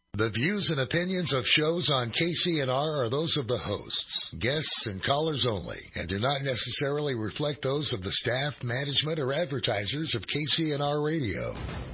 The views and opinions of shows on KCNR are those of the hosts, guests, and callers only, and do not necessarily reflect those of the staff, management, or advertisers of KCNR Radio.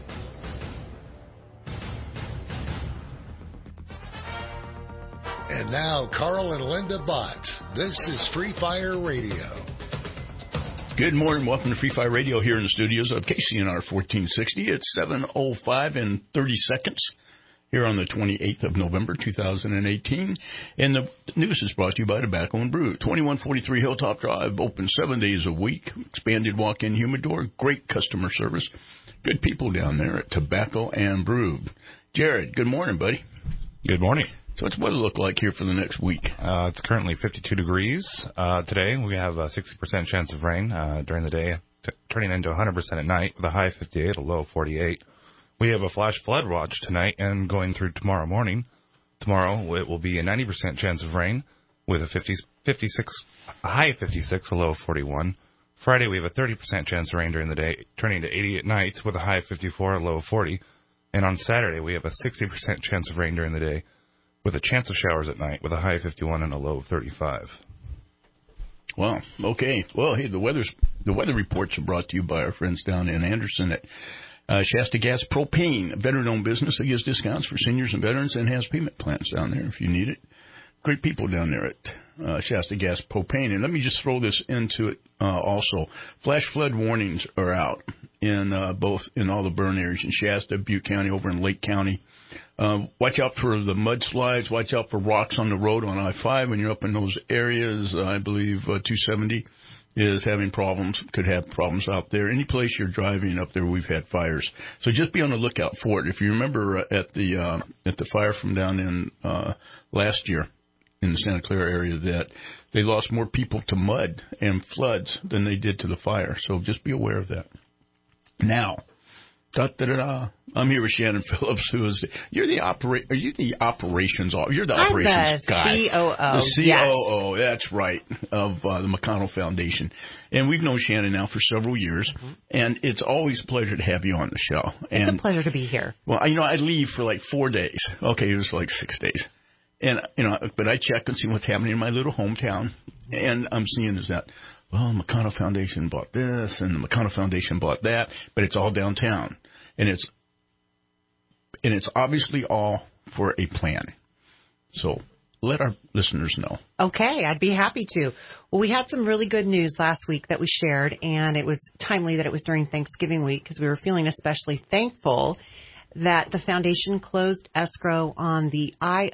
And now, Carl and Linda Bott. This is Free Fire Radio. Good morning. Welcome to Free Fire Radio here in the studios of KCNR 1460. It's 7:05 and 30 seconds. Here on the 28th of November, 2018. And the news is brought to you by Tobacco and Brew. 2143 Hilltop Drive, open 7 days a week. Expanded walk-in humidor, great customer service. Good people down there at Tobacco and Brew. Jared, good morning, buddy. Good morning. So what's the weather look like here for the next week? It's currently 52 degrees. Today we have a 60% chance of rain during the day, turning into 100% at night with a high of 58, a low of 48. We have a flash flood watch tonight and going through tomorrow morning. Tomorrow it will be a 90% chance of rain with a high of 56, a low of 41. Friday we have a 30% chance of rain during the day, turning to 80 at night with a high of 54, a low of 40. And on Saturday we have a 60% chance of rain during the day with a chance of showers at night with a high of 51 and a low of 35. Wow. Okay. Well, hey, the weather reports are brought to you by our friends down in Anderson at Shasta Gas Propane, a veteran-owned business that gives discounts for seniors and veterans and has payment plans down there if you need it. Great people down there at Shasta Gas Propane. And let me just throw this into it also. Flash flood warnings are out in all the burn areas in Shasta, Butte County, over in Lake County. Watch out for the mudslides. Watch out for rocks on the road on I-5 when you're up in those areas. I believe 270 is having problems, could have problems out there. Any place you're driving up there, we've had fires. So just be on the lookout for it. If you remember at the fire from down in last year in the Santa Clara area, that they lost more people to mud and floods than they did to the fire. So just be aware of that. Now, I'm here with Shannon Phillips, you're the operations guy. COO. The COO, that's right, of the McConnell Foundation. And we've known Shannon now for several years, and it's always a pleasure to have you on the show. It's a pleasure to be here. Well, I leave for like 4 days. Okay, it was like 6 days. And, but I check and see what's happening in my little hometown, and I'm seeing is that, well, the McConnell Foundation bought this, and the McConnell Foundation bought that, but it's all downtown. And it's obviously all for a plan. So let our listeners know. Okay, I'd be happy to. Well, we had some really good news last week that we shared, and it was timely that it was during Thanksgiving week because we were feeling especially thankful that the foundation closed escrow on the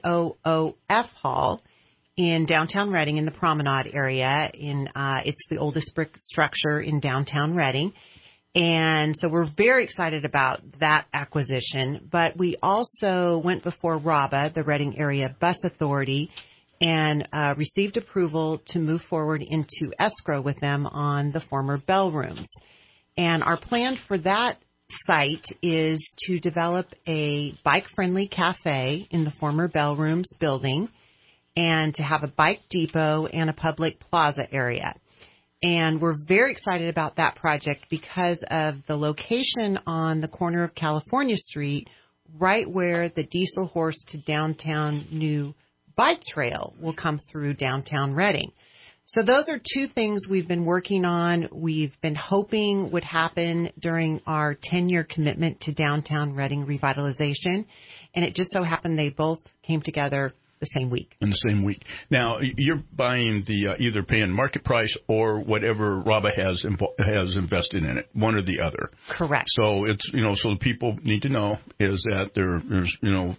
IOOF Hall in downtown Reading in the Promenade area. It's the oldest brick structure in downtown Reading. And so we're very excited about that acquisition. But we also went before RABA, the Reading Area Bus Authority, and received approval to move forward into escrow with them on the former Bell Rooms. And our plan for that site is to develop a bike-friendly cafe in the former Bell Rooms building and to have a bike depot and a public plaza area. And we're very excited about that project because of the location on the corner of California Street, right where the Diesel Horse to downtown new bike trail will come through downtown Reading. So those are two things we've been working on. We've been hoping would happen during our 10-year commitment to downtown Reading revitalization. And it just so happened they both came together the same week. In the same week. Now, you're buying the either paying market price or whatever RABA has invested in it, one or the other. Correct. So it's, so the people need to know is that there's,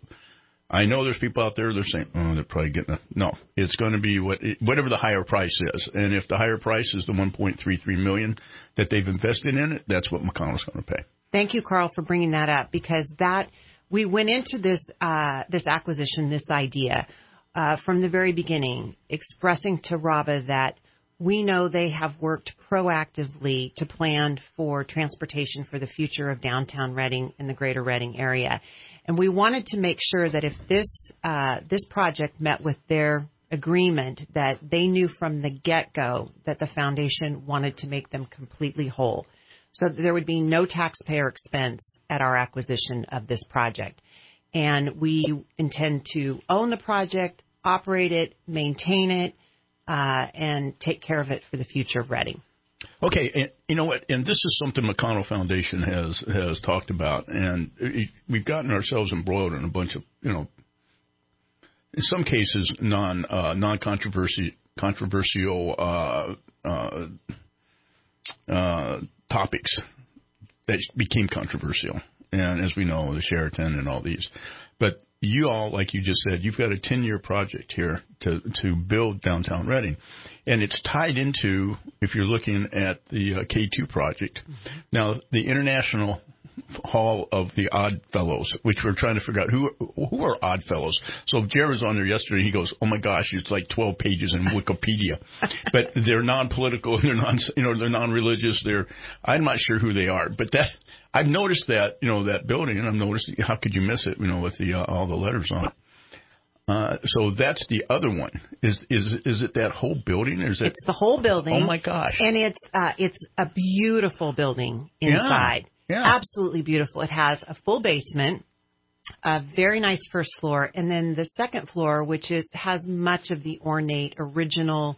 I know there's people out there, they're saying, oh, they're probably getting no, it's going to be whatever the higher price is. And if the higher price is the $1.33 million that they've invested in it, that's what McConnell's going to pay. Thank you, Carl, for bringing that up, because we went into this acquisition, this idea, from the very beginning, expressing to RABA that we know they have worked proactively to plan for transportation for the future of downtown Reading and the greater Reading area. And we wanted to make sure that if this project met with their agreement, that they knew from the get-go that the foundation wanted to make them completely whole. So there would be no taxpayer expense at our acquisition of this project. And we intend to own the project, operate it, maintain it, and take care of it for the future of Reading. Okay, and you know what? And this is something McConnell Foundation has talked about, and we've gotten ourselves embroiled in a bunch of, in some cases, non-controversial topics that became controversial. And as we know, the Sheraton and all these. But you all, like you just said, you've got a 10-year project here to build downtown Reading. And it's tied into, if you're looking at the K2 project, now the International Hall of the Odd Fellows, which we're trying to figure out who are Odd Fellows. So Jared was on there yesterday. He goes, "Oh my gosh, it's like 12 pages in Wikipedia." But they're non-political and they're non-religious. I'm not sure who they are, but I've noticed that, that building, and I've noticed, how could you miss it, with all the letters on it. So that's the other one. Is it that whole building? Or is it? It's the whole building. Oh my gosh! And it's a beautiful building inside. Yeah. Absolutely beautiful. It has a full basement, a very nice first floor, and then the second floor, which has much of the ornate original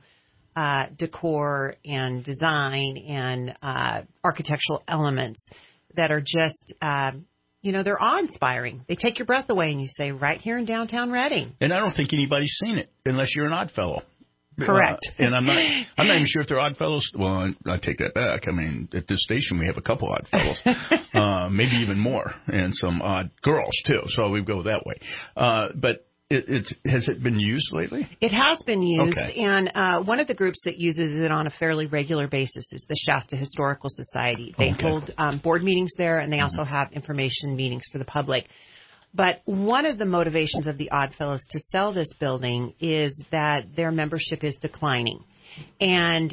decor and design and architectural elements that are just, they're awe-inspiring. They take your breath away, and you say, right here in downtown Reading. And I don't think anybody's seen it unless you're an odd fellow. Correct. And I'm not even sure if they're odd fellows. Well, I take that back. I mean, at this station, we have a couple odd fellows, maybe even more, and some odd girls, too. So we go that way. But has it been used lately? It has been used, okay. And one of the groups that uses it on a fairly regular basis is the Shasta Historical Society. They hold board meetings there, and they also have information meetings for the public. But one of the motivations of the Odd Fellows to sell this building is that their membership is declining, and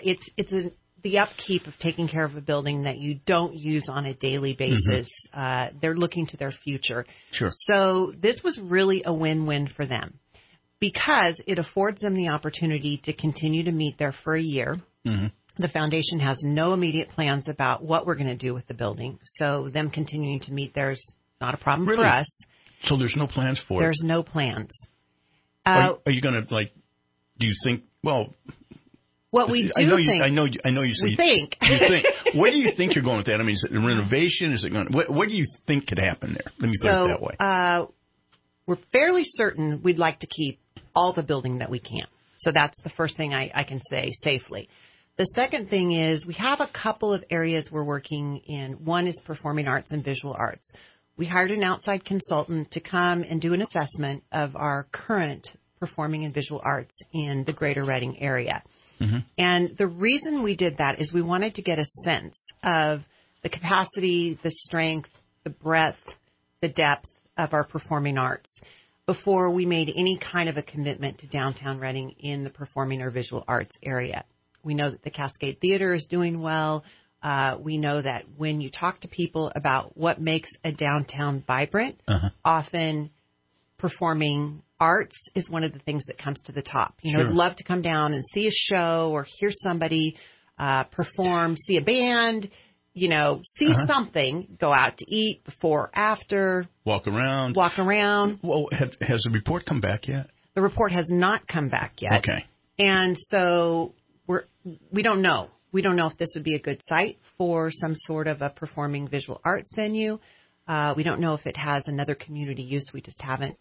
the upkeep of taking care of a building that you don't use on a daily basis. They're looking to their future. Sure. So this was really a win-win for them because it affords them the opportunity to continue to meet there for a year. The foundation has no immediate plans about what we're going to do with the building. So them continuing to meet there's not a problem for us. So there's no plans for it? There's no plans. Are you going to, do you think, well... What we do I know think... you say... We think. You think. Where do you think you're going with that? I mean, is it a renovation? Is it going... What do you think could happen there? Let me put it that way. We're fairly certain we'd like to keep all the building that we can. So that's the first thing I can say safely. The second thing is we have a couple of areas we're working in. One is performing arts and visual arts. We hired an outside consultant to come and do an assessment of our current performing and visual arts in the greater Reading area. And the reason we did that is we wanted to get a sense of the capacity, the strength, the breadth, the depth of our performing arts before we made any kind of a commitment to downtown Reading in the performing or visual arts area. We know that the Cascade Theater is doing well. We know that when you talk to people about what makes a downtown vibrant, often performing arts is one of the things that comes to the top. I'd love to come down and see a show or hear somebody perform, see a band, see something, go out to eat before, after. Walk around. Well, has the report come back yet? The report has not come back yet. Okay. And so we don't know. We don't know if this would be a good site for some sort of a performing visual arts venue. We don't know if it has another community use. We just haven't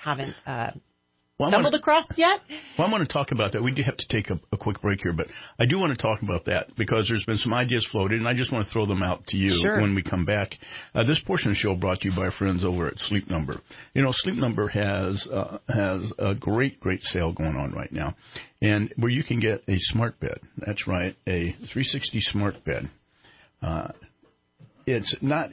stumbled across yet. Well, I'm going to talk about that. We do have to take a quick break here, but I do want to talk about that because there's been some ideas floated, and I just want to throw them out to you when we come back. This portion of the show brought to you by our friends over at Sleep Number. Sleep Number has a great sale going on right now, and where you can get a smart bed. That's right, a 360 smart bed. It's not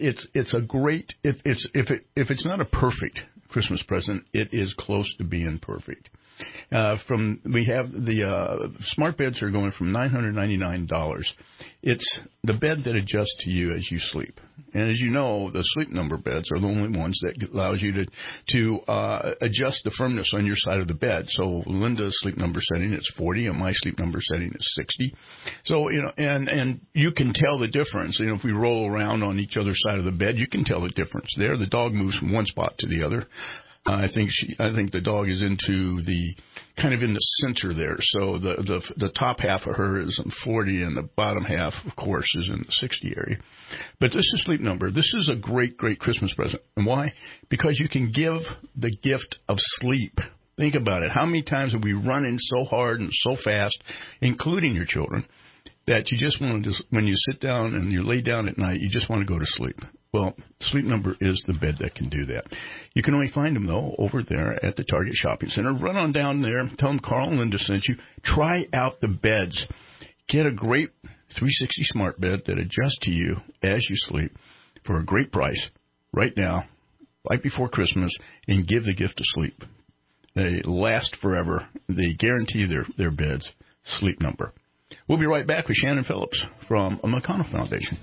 a perfect Christmas present, it is close to being perfect. We have the smart beds are going from $999. It's the bed that adjusts to you as you sleep. And as you know, the Sleep Number beds are the only ones that allows you to adjust the firmness on your side of the bed. So Linda's Sleep Number setting is 40, and my Sleep Number setting is 60. So, and you can tell the difference. If we roll around on each other's side of the bed, you can tell the difference there. The dog moves from one spot to the other. I think the dog is into the kind of in the center there. So the top half of her is in 40, and the bottom half, of course, is in the 60 area. But this is Sleep Number. This is a great, great Christmas present. And why? Because you can give the gift of sleep. Think about it. How many times have we run in so hard and so fast, including your children, that you just want to, when you sit down and you lay down at night, you just want to go to sleep? Well, Sleep Number is the bed that can do that. You can only find them, though, over there at the Target Shopping Center. Run on down there. Tell them Carl and Linda sent you. Try out the beds. Get a great 360 smart bed that adjusts to you as you sleep for a great price right now, right before Christmas, and give the gift of sleep. They last forever. They guarantee their beds. Sleep Number. We'll be right back with Shannon Phillips from the McConnell Foundation.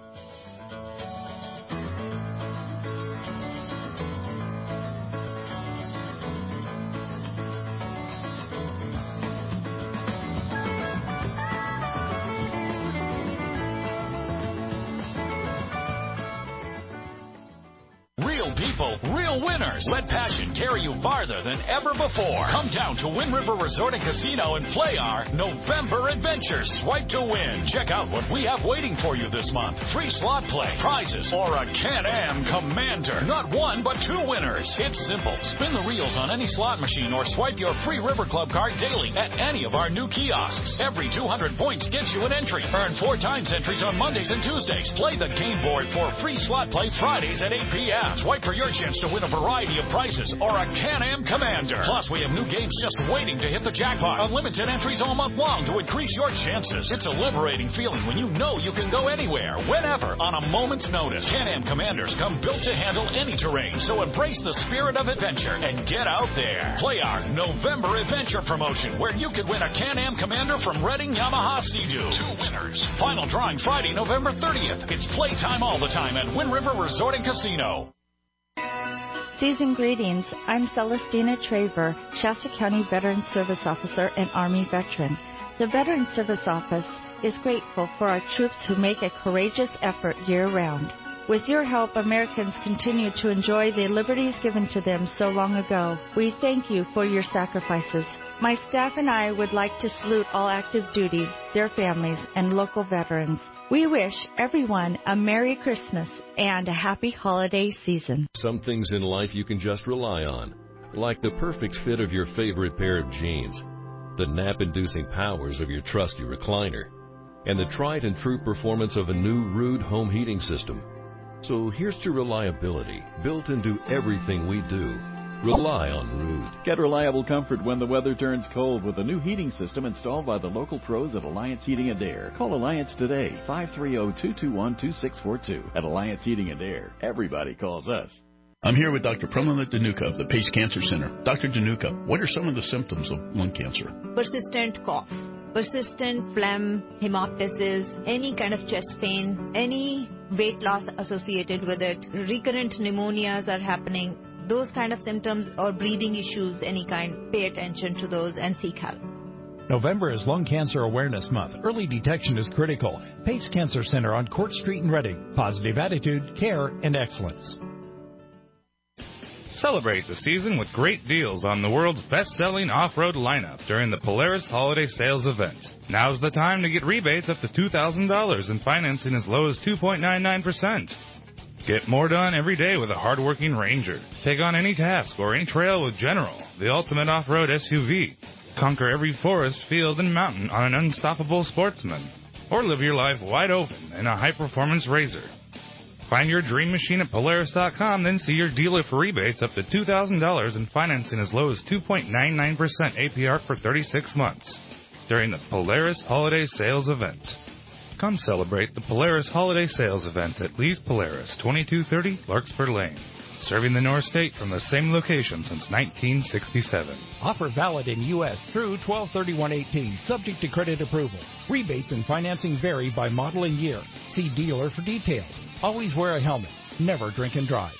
Let passion carry you farther than ever before. Come down to Wind River Resort and Casino and play our November Adventure Swipe to Win. Check out what we have waiting for you this month. Free slot play, prizes, or a Can-Am Commander. Not one, but two winners. It's simple. Spin the reels on any slot machine or swipe your free River Club card daily at any of our new kiosks. Every 200 points gets you an entry. Earn 4 times entries on Mondays and Tuesdays. Play the game board for free slot play Fridays at 8 p.m. Swipe for your chance to win a variety of prizes or a Can-Am Commander. Plus, we have new games just waiting to hit the jackpot. Unlimited entries all month long to increase your chances. It's a liberating feeling when you know you can go anywhere, whenever, on a moment's notice. Can-Am Commanders come built to handle any terrain, so embrace the spirit of adventure and get out there. Play our November Adventure promotion, where you could win a Can-Am Commander from Redding Yamaha Sea-Doo. 2 winners. Final drawing Friday, November 30th. It's playtime all the time at Wind River Resort and Casino. Season greetings. I'm Celestina Traver, Shasta County Veteran Service Officer and Army veteran. The Veteran Service Office is grateful for our troops who make a courageous effort year-round. With your help, Americans continue to enjoy the liberties given to them so long ago. We thank you for your sacrifices. My staff and I would like to salute all active duty, their families, and local veterans. We wish everyone a Merry Christmas and a happy holiday season. Some things in life you can just rely on, like the perfect fit of your favorite pair of jeans, the nap-inducing powers of your trusty recliner, and the tried and true performance of a new Ruud home heating system. So here's to reliability, built into everything we do. Rely on Ruud. Get reliable comfort when the weather turns cold with a new heating system installed by the local pros at Alliance Heating and Air. Call Alliance today, 530-221-2642. At Alliance Heating and Air, everybody calls us. I'm here with Dr. Pramila Dhanuka of the Pace Cancer Center. Dr. Dhanuka, what are some of the symptoms of lung cancer? Persistent cough, persistent phlegm, hemoptysis, any kind of chest pain, any weight loss associated with it, recurrent pneumonias are happening. Those kind of symptoms or breathing issues, any kind, pay attention to those and seek help. November is Lung Cancer Awareness Month. Early detection is critical. Pace Cancer Center on Court Street in Reading. Positive attitude, care, and excellence. Celebrate the season with great deals on the world's best-selling off-road lineup during the Polaris Holiday Sales event. Now's the time to get rebates up to $2,000 and financing as low as 2.99%. Get more done every day with a hard-working Ranger. Take on any task or any trail with General, the ultimate off-road SUV. Conquer every forest, field, and mountain on an unstoppable Sportsman. Or live your life wide open in a high-performance RZR. Find your dream machine at Polaris.com, then see your dealer for rebates up to $2,000 and financing as low as 2.99% APR for 36 months during the Polaris Holiday Sales event. Come celebrate the Polaris Holiday Sales event at Lee's Polaris, 2230 Larkspur Lane. serving the North State from the same location since 1967. Offer valid in U.S. through 12/31/18, subject to credit approval. Rebates and financing vary by model and year. See dealer for details. Always wear a helmet. Never drink and drive.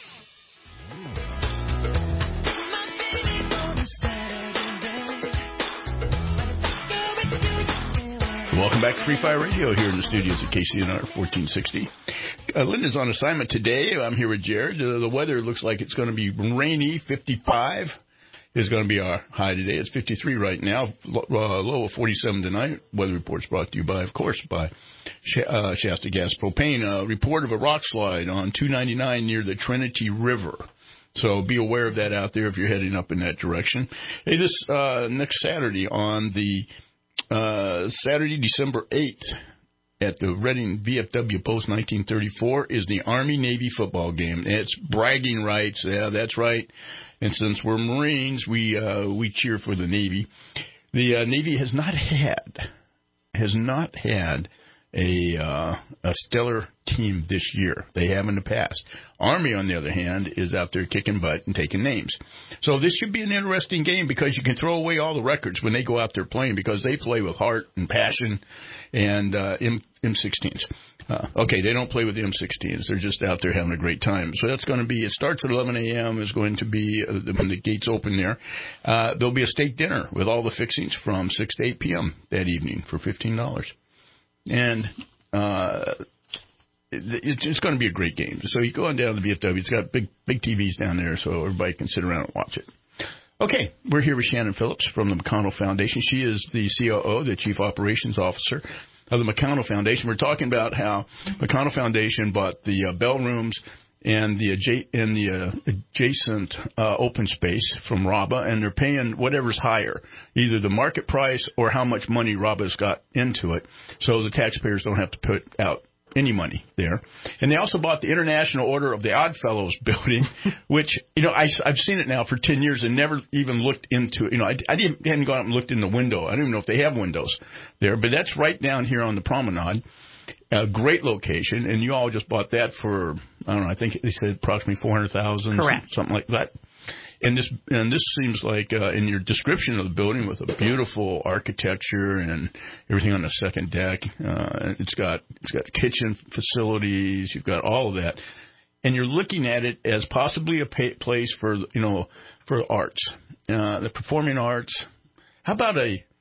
Welcome back to Free Fire Radio here in the studios at KCNR 1460. Linda's on assignment today. I'm here with Jared. The weather looks like it's going to be rainy. 55 is going to be our high today. It's 53 right now. Low of 47 tonight. Weather report's brought to you by, of course, by Shasta Gas Propane. A report of a rock slide on 299 near the Trinity River. So be aware of that out there if you're heading up in that direction. Hey, this next Saturday on the Saturday, December 8th, at the Reading VFW Post 1934 is the Army-Navy football game. It's bragging rights. Yeah, that's right. And since we're Marines, we cheer for the Navy. The Navy has not had a stellar team this year. They have in the past. Army, on the other hand, is out there kicking butt and taking names. So this should be an interesting game because you can throw away all the records when they go out there playing because they play with heart and passion and M16s. Okay, they don't play with the M16s. They're just out there having a great time. So that's going to be, it starts at 11 a.m. is going to be when the gates open there. There'll be a steak dinner with all the fixings from 6 to 8 p.m. that evening for $15. And it's going to be a great game. So you go on down to the VFW. It's got big TVs down there so everybody can sit around and watch it. Okay, we're here with Shannon Phillips from the McConnell Foundation. She is the COO, the Chief Operations Officer of the McConnell Foundation. We're talking about how McConnell Foundation bought the bell rooms and the adjacent open space from RABA, and they're paying whatever's higher, either the market price or how much money RABA's got into it, so the taxpayers don't have to put out any money there. And they also bought the International Order of the Oddfellows building, which, I've seen it now for 10 years and never even looked into it. I hadn't gone up and looked in the window. I don't even know if they have windows there, but that's right down here on the promenade. A great location, and you all just bought that for, I don't know, I think they said approximately $400,000. Correct. Something like that. And this seems like in your description of the building with a beautiful architecture and everything on the second deck. It's got kitchen facilities. You've got all of that, and you're looking at it as possibly a place for arts, the performing arts. How about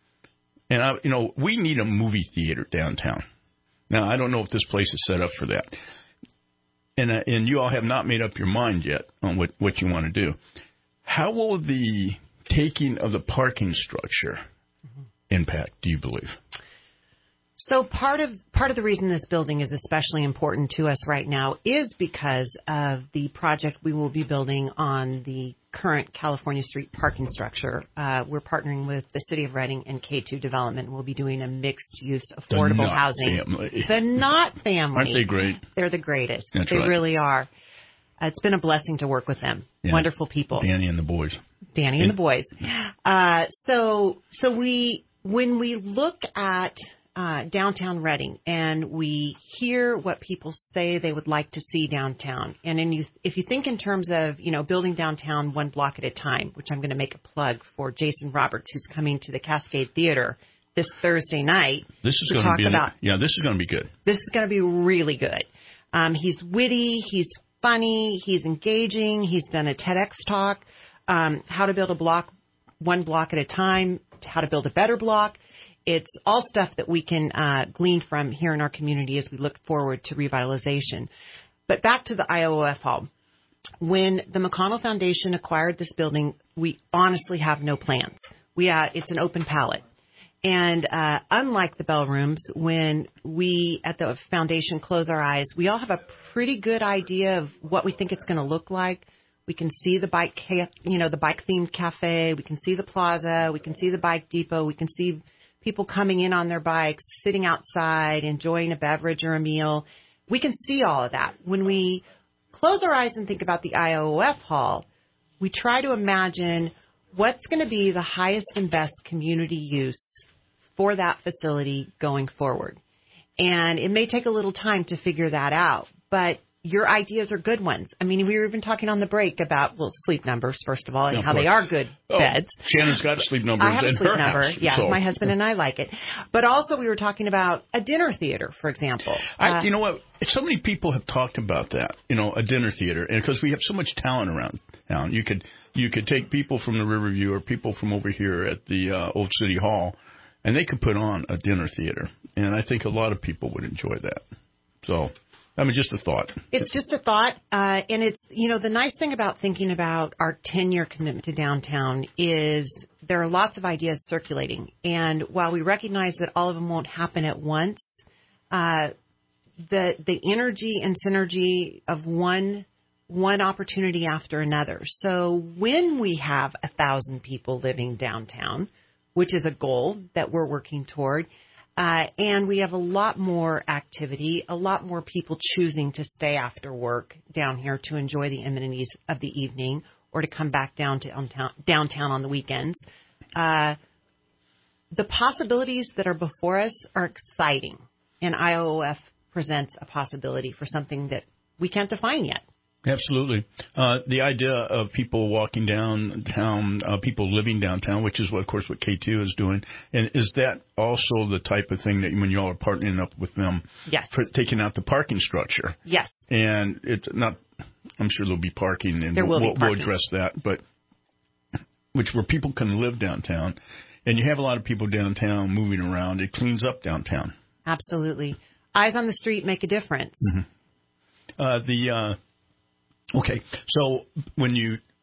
we need a movie theater downtown. Now, I don't know if this place is set up for that. And you all have not made up your mind yet on what you want to do. How will the taking of the parking structure impact, do you believe? So part of the reason this building is especially important to us right now is because of the project we will be building on the current California Street parking structure. We're partnering with the City of Reading and K2 Development. We'll be doing a mixed-use affordable housing. Family. The Knott family. Aren't they great? They're the greatest. That's they right. really are. It's been a blessing to work with them. Yeah. Wonderful people. Danny and the boys. The boys. When we look at downtown Reading and we hear what people say they would like to see downtown, and if you think in terms of building downtown one block at a time, which I'm going to make a plug for Jason Roberts, who's coming to the Cascade Theater this Thursday night. This is going to be this is going to be good. This is going to be really good. He's witty, he's funny, he's engaging. He's done a TEDx talk, how to build a block one block at a time, how to build a better block. It's all stuff that we can glean from here in our community as we look forward to revitalization. But back to the IOF Hall. When the McConnell Foundation acquired this building, we honestly have no plans. It's an open palette. And unlike the bell rooms, when we at the foundation close our eyes, we all have a pretty good idea of what we think it's going to look like. We can see the bike themed cafe. We can see the plaza. We can see the bike depot. We can see people coming in on their bikes, sitting outside, enjoying a beverage or a meal. We can see all of that. When we close our eyes and think about the IOF Hall, we try to imagine what's going to be the highest and best community use for that facility going forward. And it may take a little time to figure that out, but your ideas are good ones. I mean, we were even talking on the break about, Sleep Numbers, first of all, and how they are good beds. Shannon's got Sleep Numbers I have in a Sleep her Number. house, Yeah, so. my husband and I like it. But also we were talking about a dinner theater, for example. You know what? So many people have talked about that, a dinner theater, and because we have so much talent around town. You could take people from the Riverview or people from over here at the Old City Hall, and they could put on a dinner theater. And I think a lot of people would enjoy that. So, just a thought. It's just a thought. And it's, the nice thing about thinking about our 10-year commitment to downtown is there are lots of ideas circulating. And while we recognize that all of them won't happen at once, the energy and synergy of one opportunity after another. So when we have 1,000 people living downtown, which is a goal that we're working toward, and we have a lot more activity, a lot more people choosing to stay after work down here to enjoy the amenities of the evening or to come back downtown on the weekends. The possibilities that are before us are exciting, and IOOF presents a possibility for something that we can't define yet. Absolutely. The idea of people walking downtown, people living downtown, which is, of course, what K2 is doing. And is that also the type of thing that when you all are partnering up with them yes. for taking out the parking structure? Yes. And it's not, I'm sure there'll be parking, and we'll address that, but where people can live downtown. And you have a lot of people downtown moving around. It cleans up downtown. Absolutely. Eyes on the street make a difference. Mm-hmm. Okay, so when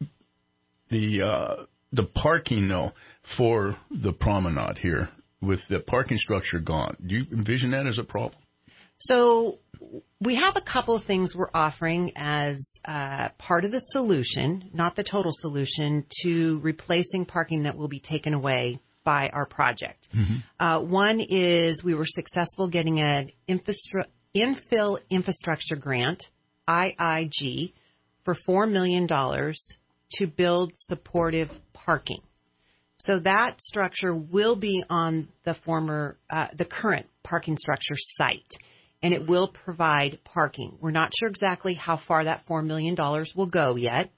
the parking though for the promenade here with the parking structure gone, do you envision that as a problem? So we have a couple of things we're offering as part of the solution, not the total solution, to replacing parking that will be taken away by our project. Mm-hmm. One is we were successful getting an infill infrastructure grant, IIG, for $4 million to build supportive parking. So that structure will be on the current parking structure site, and it will provide parking. We're not sure exactly how far that $4 million will go yet,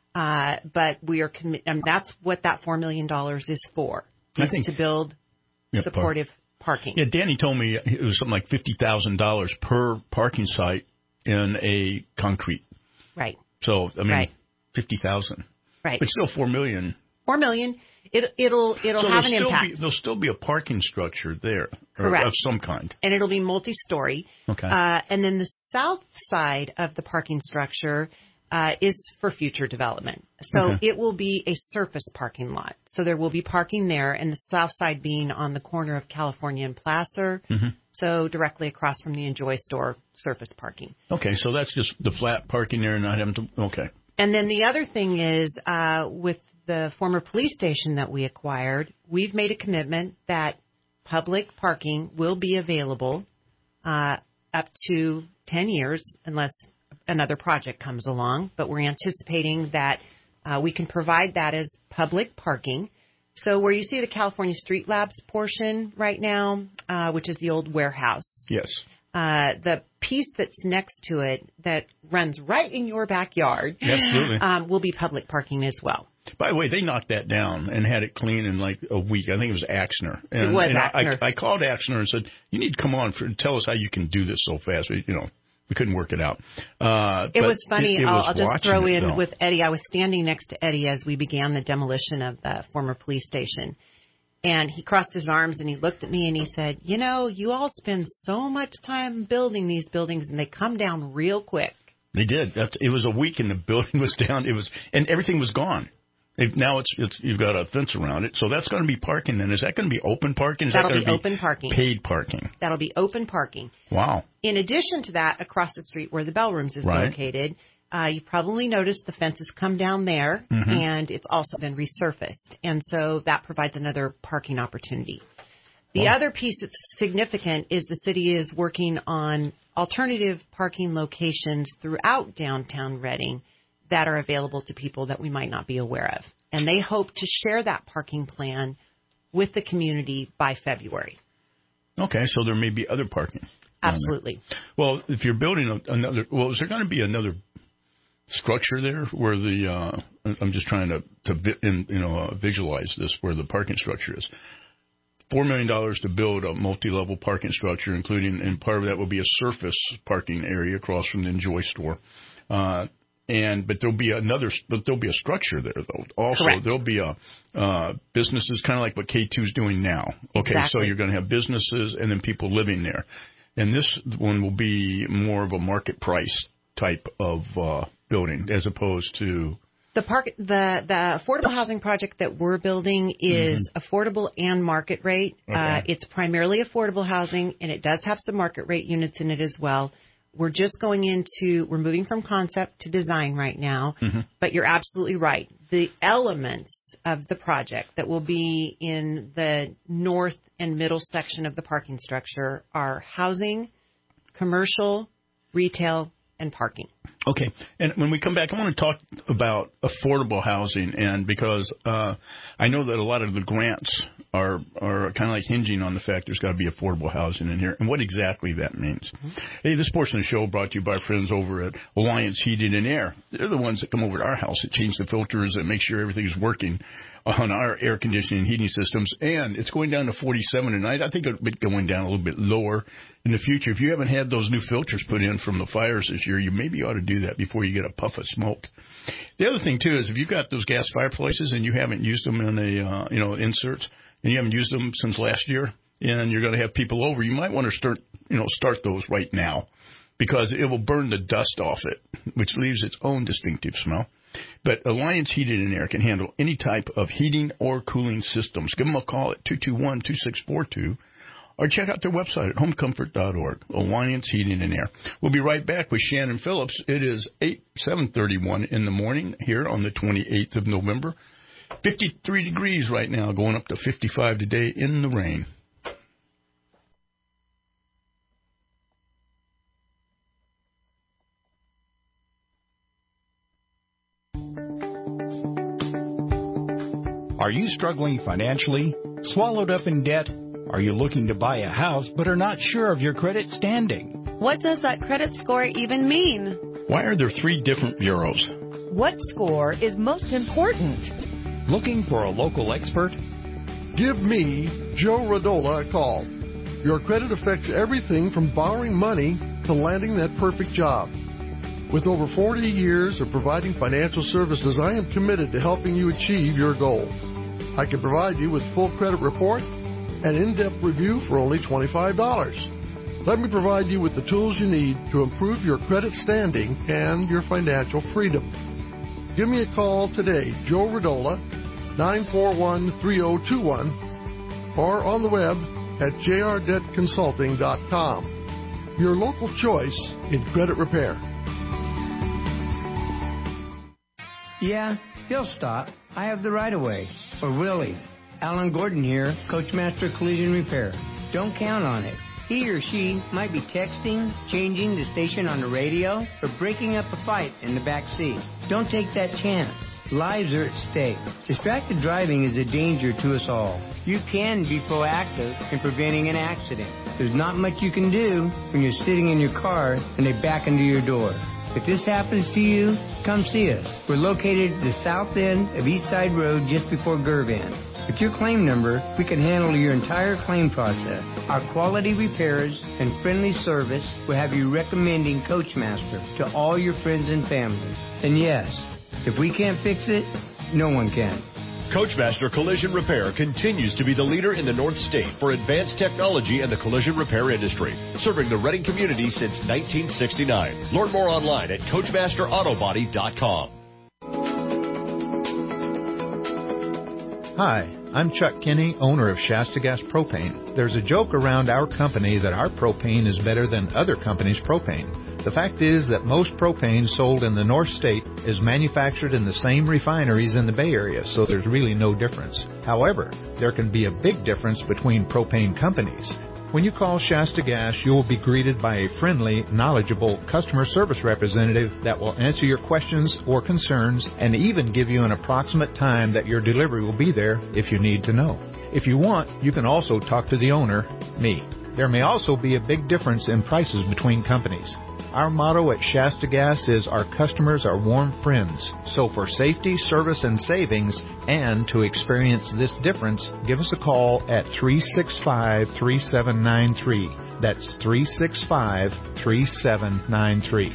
but we are and that's what that $4 million is for, to build supportive parking. Yeah, Danny told me it was something like $50,000 per parking site in a concrete. Right. So, $50,000. Right. But still $4 million. $4 million. It'll have an impact. There'll still be a parking structure there. Correct. Of some kind. And it'll be multi-story. Okay. And then the south side of the parking structure is for future development. So it will be a surface parking lot. So there will be parking there, and the south side being on the corner of California and Placer. Mm-hmm. So directly across from the Enjoy store, surface parking. Okay, so that's just the flat parking there and not having to, okay. And then the other thing is with the former police station that we acquired, we've made a commitment that public parking will be available up to 10 years unless another project comes along. But we're anticipating that we can provide that as public parking. So where you see the California Street Labs portion right now, which is the old warehouse. Yes. The piece that's next to it that runs right in your backyard. Absolutely. Will be public parking as well. By the way, they knocked that down and had it clean in like a week. I think it was Axner. And, it was Axner. I called Axner and said, you need to come on and tell us how you can do this so fast. We couldn't work it out. It was funny. I'll just throw in with Eddie. I was standing next to Eddie as we began the demolition of the former police station. And he crossed his arms and he looked at me and he said, you all spend so much time building these buildings and they come down real quick. They did. It was a week and the building was down. And everything was gone. Now you've got a fence around it, so that's going to be parking. Then is that going to be open parking? That'll be open parking. Paid parking. That'll be open parking. Wow. In addition to that, across the street where the Bell Rooms is located, you probably noticed the fence has come down there, and it's also been resurfaced, and so that provides another parking opportunity. The other piece that's significant is the city is working on alternative parking locations throughout downtown Redding that are available to people that we might not be aware of. And they hope to share that parking plan with the community by February. Okay, so there may be other parking. Absolutely. Well, if you're building another, is there going to be another structure there where I'm just trying to visualize this, where the parking structure is. $4 million to build a multi-level parking structure, and part of that will be a surface parking area across from the Enjoy store. But there'll be a structure there though. Also, correct. There'll be businesses, kind of like what K2 is doing now. Okay, exactly. So you're going to have businesses and then people living there, and this one will be more of a market price type of building as opposed to. The affordable housing project that we're building is affordable and market rate. Okay. It's primarily affordable housing, and it does have some market rate units in it as well. We're just we're moving from concept to design right now, but you're absolutely right. The elements of the project that will be in the north and middle section of the parking structure are housing, commercial, retail, and parking. Okay. And when we come back, I want to talk about affordable housing, and because I know that a lot of the grants are kind of like hinging on the fact there's got to be affordable housing in here, and what exactly that means. Hey, this portion of the show brought to you by our friends over at Alliance Heating and Air. They're the ones that come over to our house and change the filters and make sure everything is working on our air conditioning and heating systems, and it's going down to 47 tonight. I think it'll be going down a little bit lower in the future. If you haven't had those new filters put in from the fires this year, you maybe ought to do that before you get a puff of smoke. The other thing, too, is if you've got those gas fireplaces and you haven't used them in inserts, and you haven't used them since last year, and you're going to have people over, you might want to start those right now, because it will burn the dust off it, which leaves its own distinctive smell. But Alliance Heating and Air can handle any type of heating or cooling systems. Give them a call at 221-2642 or check out their website at homecomfort.org. Alliance Heating and Air. We'll be right back with Shannon Phillips. It is 7:31 in the morning here on the 28th of November. 53 degrees right now, going up to 55 today in the rain. Are you struggling financially? Swallowed up in debt? Are you looking to buy a house but are not sure of your credit standing? What does that credit score even mean? Why are there 3 different bureaus? What score is most important? Looking for a local expert? Give me, Joe Radola, a call. Your credit affects everything from borrowing money to landing that perfect job. With over 40 years of providing financial services, I am committed to helping you achieve your goal. I can provide you with full credit report and in-depth review for only $25. Let me provide you with the tools you need to improve your credit standing and your financial freedom. Give me a call today, Joe Radola, 941-3021, or on the web at jrdebtconsulting.com. Your local choice in credit repair. Yeah, he'll stop. I have the right of way. Or will he? Alan Gordon here, Coachmaster Collision Repair. Don't count on it. He or she might be texting, changing the station on the radio, or breaking up a fight in the back seat. Don't take that chance. Lives are at stake. Distracted driving is a danger to us all. You can be proactive in preventing an accident. There's not much you can do when you're sitting in your car and they back into your door. If this happens to you, come see us. We're located at the south end of East Side Road just before Gervan. With your claim number, we can handle your entire claim process. Our quality repairs and friendly service will have you recommending Coachmaster to all your friends and family. And yes, if we can't fix it, no one can. Coachmaster Collision Repair continues to be the leader in the North State for advanced technology in the collision repair industry, serving the Reading community since 1969. Learn more online at CoachmasterAutobody.com. Hi, I'm Chuck Kinney, owner of Shasta Gas Propane. There's a joke around our company that our propane is better than other companies' propane. The fact is that most propane sold in the North State is manufactured in the same refineries in the Bay Area, so there's really no difference. However, there can be a big difference between propane companies. When you call Shasta Gas, you will be greeted by a friendly, knowledgeable customer service representative that will answer your questions or concerns and even give you an approximate time that your delivery will be there if you need to know. If you want, you can also talk to the owner, me. There may also be a big difference in prices between companies. Our motto at Shasta Gas is our customers are warm friends. So for safety, service, and savings, and to experience this difference, give us a call at 365-3793. That's 365-3793.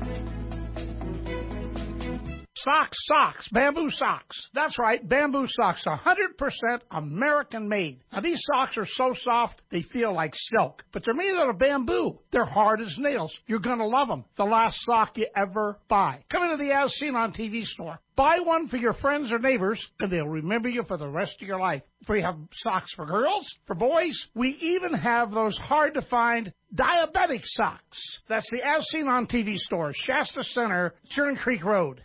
Socks, bamboo socks. That's right, bamboo socks, 100% American made. Now, these socks are so soft, they feel like silk, but they're made out of bamboo. They're hard as nails. You're going to love them. The last sock you ever buy. Come into the As Seen on TV store. Buy one for your friends or neighbors, and they'll remember you for the rest of your life. We have socks for girls, for boys. We even have those hard-to-find diabetic socks. That's the As Seen on TV store, Shasta Center, Churn Creek Road.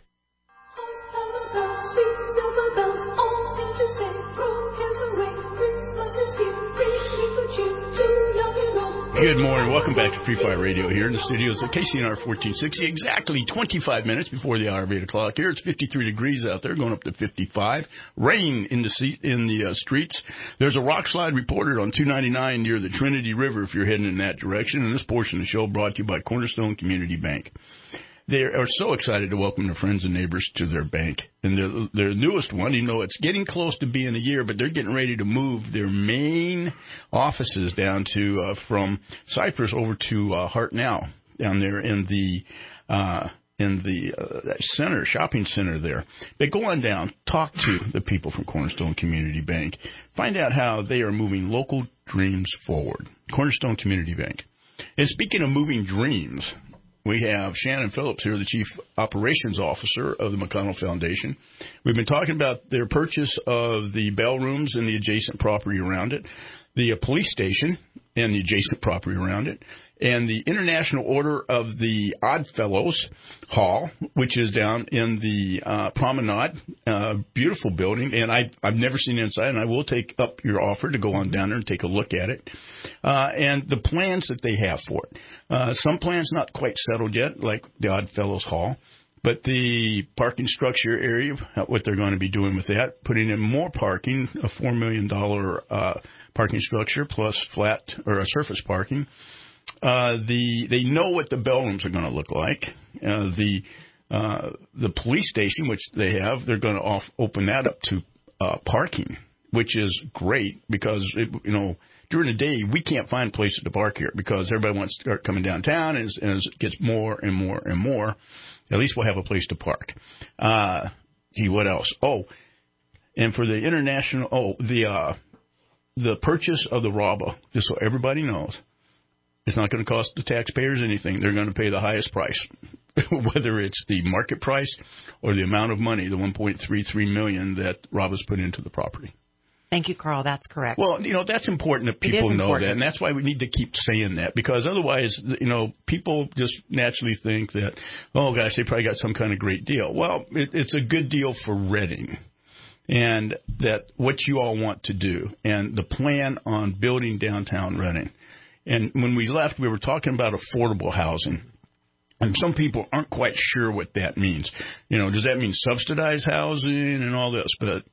Good morning. Welcome back to Free Fire Radio here in the studios at KCNR 1460, exactly 25 minutes before the hour of 8 o'clock. Here it's 53 degrees out there, going up to 55. Rain in the streets. There's a rock slide reported on 299 near the Trinity River if you're heading in that direction. And this portion of the show brought to you by Cornerstone Community Bank. They are so excited to welcome their friends and neighbors to their bank. And their newest one, even though it's getting close to being a year, but they're getting ready to move their main offices down to from Cypress over to Hartnell down there in the center, shopping center there. But go on down, talk to the people from Cornerstone Community Bank. Find out how they are moving local dreams forward. Cornerstone Community Bank. And speaking of moving dreams, we have Shannon Phillips here, the Chief Operations Officer of the McConnell Foundation. We've been talking about their purchase of the bell rooms and the adjacent property around it, the police station and the adjacent property around it, and the International Order of the Oddfellows Hall, which is down in the Promenade, beautiful building. And I've never seen it inside, and I will take up your offer to go on down there and take a look at it. And the plans that they have for it. Some plans not quite settled yet, like the Oddfellows Hall. But the parking structure area, what they're going to be doing with that, putting in more parking, a $4 million parking structure plus flat or a surface parking. They know what the bell rooms are going to look like. The police station, which they have, they're going to open that up to parking, which is great because during the day we can't find places to park here because everybody wants to start coming downtown, and as it gets more and more and more, at least we'll have a place to park. See what else? Oh, and for the international, the purchase of the RABA, just so everybody knows. It's not going to cost the taxpayers anything. They're going to pay the highest price, whether it's the market price or the amount of money, the $1.33 million that Rob put into the property. Thank you, Carl. That's correct. Well, that's important that people know that, and that's why we need to keep saying that, because otherwise, people just naturally think that, oh, gosh, they probably got some kind of great deal. Well, it's a good deal for Reading, and that what you all want to do, and the plan on building downtown Reading. And when we left, we were talking about affordable housing. And some people aren't quite sure what that means. Does that mean subsidized housing and all this? But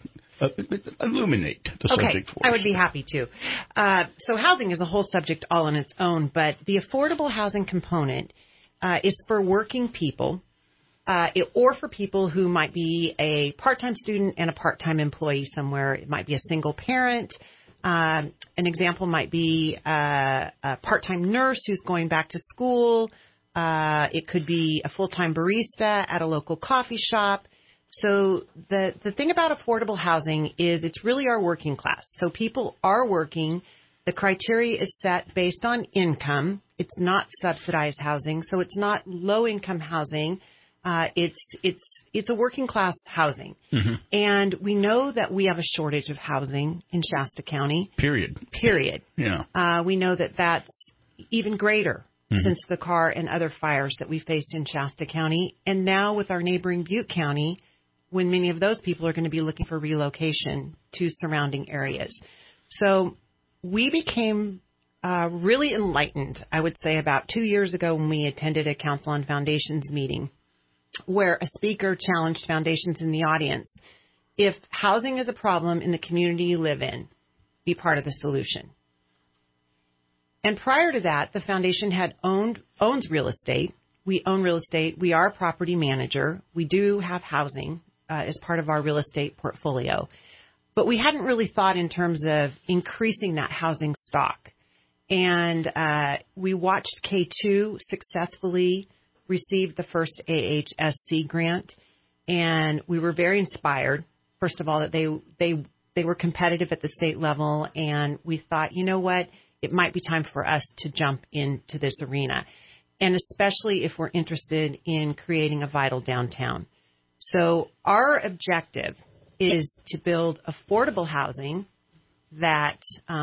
illuminate the subject for us. I would be happy to. So housing is a whole subject all on its own, but the affordable housing component is for working people or for people who might be a part-time student and a part-time employee somewhere. It might be a single parent. An example might be a part-time nurse who's going back to school. It could be a full-time barista at a local coffee shop. So the thing about affordable housing is it's really our working class. So people are working. The criteria is set based on income. It's not subsidized housing, so it's not low-income housing. It's a working class housing. Mm-hmm. And we know that we have a shortage of housing in Shasta County. Period. Yeah. We know that that's even greater since the Carr and other fires that we faced in Shasta County. And now with our neighboring Butte County, when many of those people are going to be looking for relocation to surrounding areas. So we became really enlightened, I would say, about 2 years ago when we attended a Council on Foundations meeting, where a speaker challenged foundations in the audience. If housing is a problem in the community you live in, be part of the solution. And prior to that, the foundation had owns real estate. We own real estate. We are a property manager. We do have housing as part of our real estate portfolio. But we hadn't really thought in terms of increasing that housing stock. And we watched K2 successfully receive the first AHSC grant. And we were very inspired, first of all, that they were competitive at the state level. And we thought, you know what, it might be time for us to jump into this arena. And especially if we're interested in creating a vital downtown. So our objective is to build affordable housing that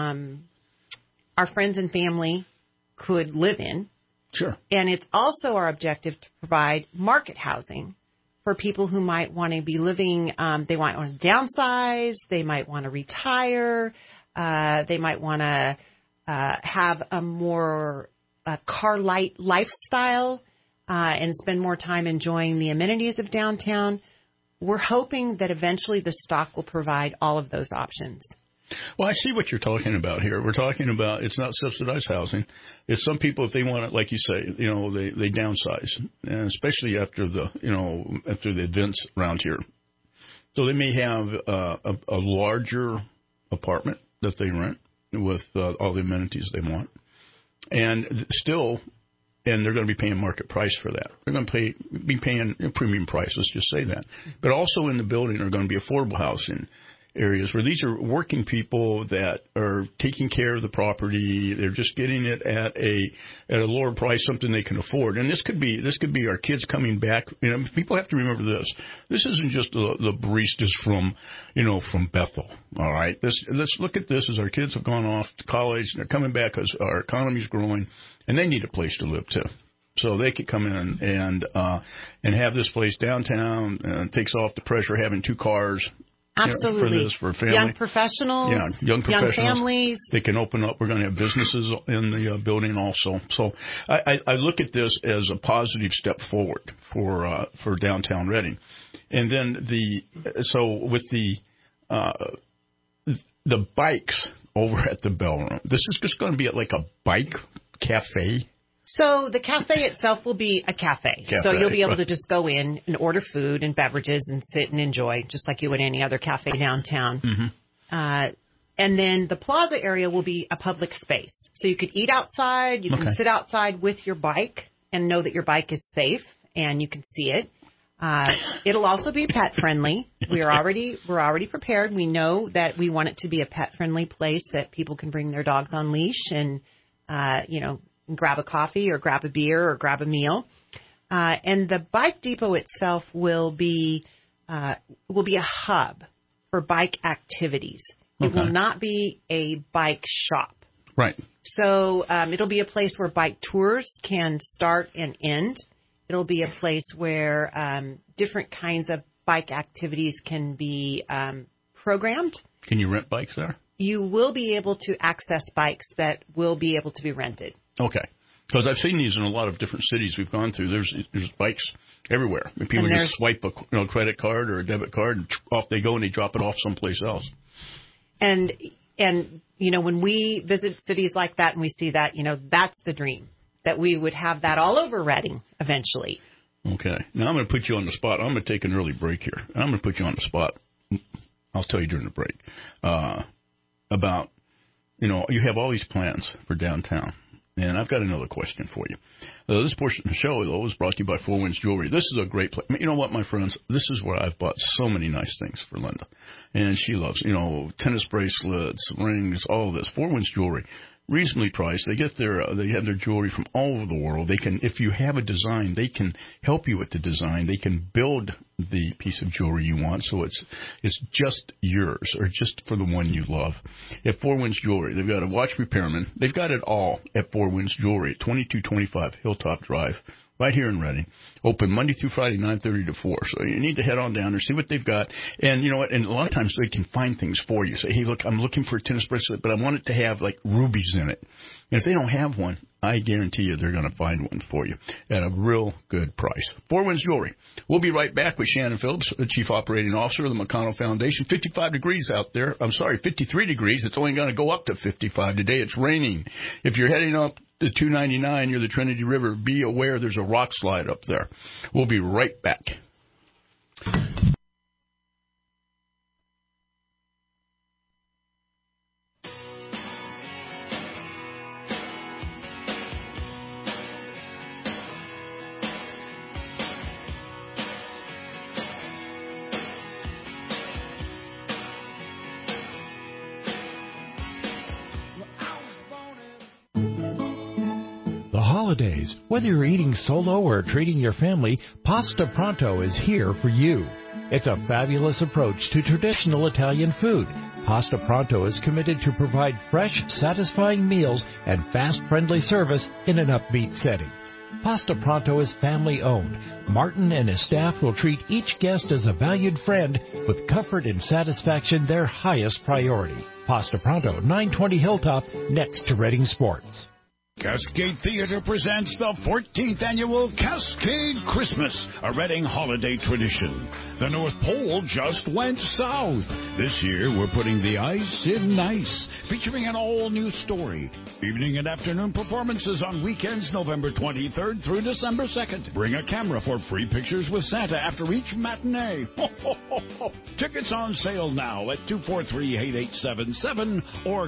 our friends and family could live in. Sure. And it's also our objective to provide market housing for people who might want to be living, they might want to downsize, they might want to retire, they might want to have a more car-light lifestyle and spend more time enjoying the amenities of downtown. We're hoping that eventually the stock will provide all of those options. Well, I see what you're talking about here. We're talking about it's not subsidized housing. It's some people, if they want it, like you say, they downsize, and especially after the events around here. So they may have a larger apartment that they rent with all the amenities they want, and they're going to be paying market price for that. They're going to be paying a premium price, let's just say that. But also in the building are going to be affordable housing areas where these are working people that are taking care of the property. They're just getting it at a lower price, something they can afford. And this could be our kids coming back. People have to remember this. This isn't just the baristas from Bethel. All right. Let's look at this as our kids have gone off to college and they're coming back because our economy's growing and they need a place to live too. So they could come in and have this place downtown. Takes off the pressure of having two cars. Absolutely. For family. Young professionals. Yeah, young professionals. Young families. They can open up. We're going to have businesses in the building also. So I look at this as a positive step forward for downtown Reading. And then with the bikes over at the Bellroom, this is just going to be like a bike cafe. So the cafe itself will be a cafe. So you'll be able to just go in and order food and beverages and sit and enjoy, just like you would any other cafe downtown. Mm-hmm. And then the plaza area will be a public space. So you could eat outside. You can sit outside with your bike and know that your bike is safe and you can see it. It'll also be pet friendly. We're already prepared. We know that we want it to be a pet friendly place that people can bring their dogs on leash and, grab a coffee or grab a beer or grab a meal. And the bike depot itself will be a hub for bike activities. It will not be a bike shop. Right. So it'll be a place where bike tours can start and end. It'll be a place where different kinds of bike activities can be programmed. Can you rent bikes there? You will be able to access bikes that will be able to be rented. Okay. Because I've seen these in a lot of different cities we've gone through. There's bikes everywhere. And people just swipe a credit card or a debit card and off they go and they drop it off someplace else. And when we visit cities like that and we see that, that's the dream, that we would have that all over Reading eventually. Okay. Now I'm going to put you on the spot. I'm going to take an early break here. I'm going to put you on the spot. I'll tell you during the break about, you have all these plans for downtown. And I've got another question for you. This portion of the show, though, is brought to you by Four Winds Jewelry. This is a great place. You know what, my friends? This is where I've bought so many nice things for Linda. And she loves, tennis bracelets, rings, all of this. Four Winds Jewelry. Reasonably priced. They have their jewelry from all over the world. They can, if you have a design, they can help you with the design. They can build the piece of jewelry you want, so it's just yours or just for the one you love. At Four Winds Jewelry, they've got a watch repairman. They've got it all at Four Winds Jewelry, 2225 Hilltop Drive, right here in Reading. Open Monday through Friday, 9:30 to 4. So you need to head on down there, see what they've got. And you know what? And a lot of times they can find things for you. Say, hey, look, I'm looking for a tennis bracelet, but I want it to have, like, rubies in it. And if they don't have one, I guarantee you they're going to find one for you at a real good price. Four Winds Jewelry. We'll be right back with Shannon Phillips, the Chief Operating Officer of the McConnell Foundation. 55 degrees out there. I'm sorry, 53 degrees. It's only going to go up to 55 today. It's raining. If you're heading up the 299 near the Trinity River, be aware there's a rock slide up there. We'll be right back. Holidays. Whether you're eating solo or treating your family, Pasta Pronto is here for you. It's a fabulous approach to traditional Italian food. Pasta Pronto is committed to provide fresh, satisfying meals and fast, friendly service in an upbeat setting. Pasta Pronto is family-owned. Martin and his staff will treat each guest as a valued friend with comfort and satisfaction their highest priority. Pasta Pronto, 920 Hilltop, next to Reading Sports. Cascade Theater presents the 14th annual Cascade Christmas, a Reading holiday tradition. The North Pole just went south. This year, we're putting the ice in nice, featuring an all-new story. Evening and afternoon performances on weekends November 23rd through December 2nd. Bring a camera for free pictures with Santa after each matinee. Ho, ho, ho, ho. Tickets on sale now at 243-8877 or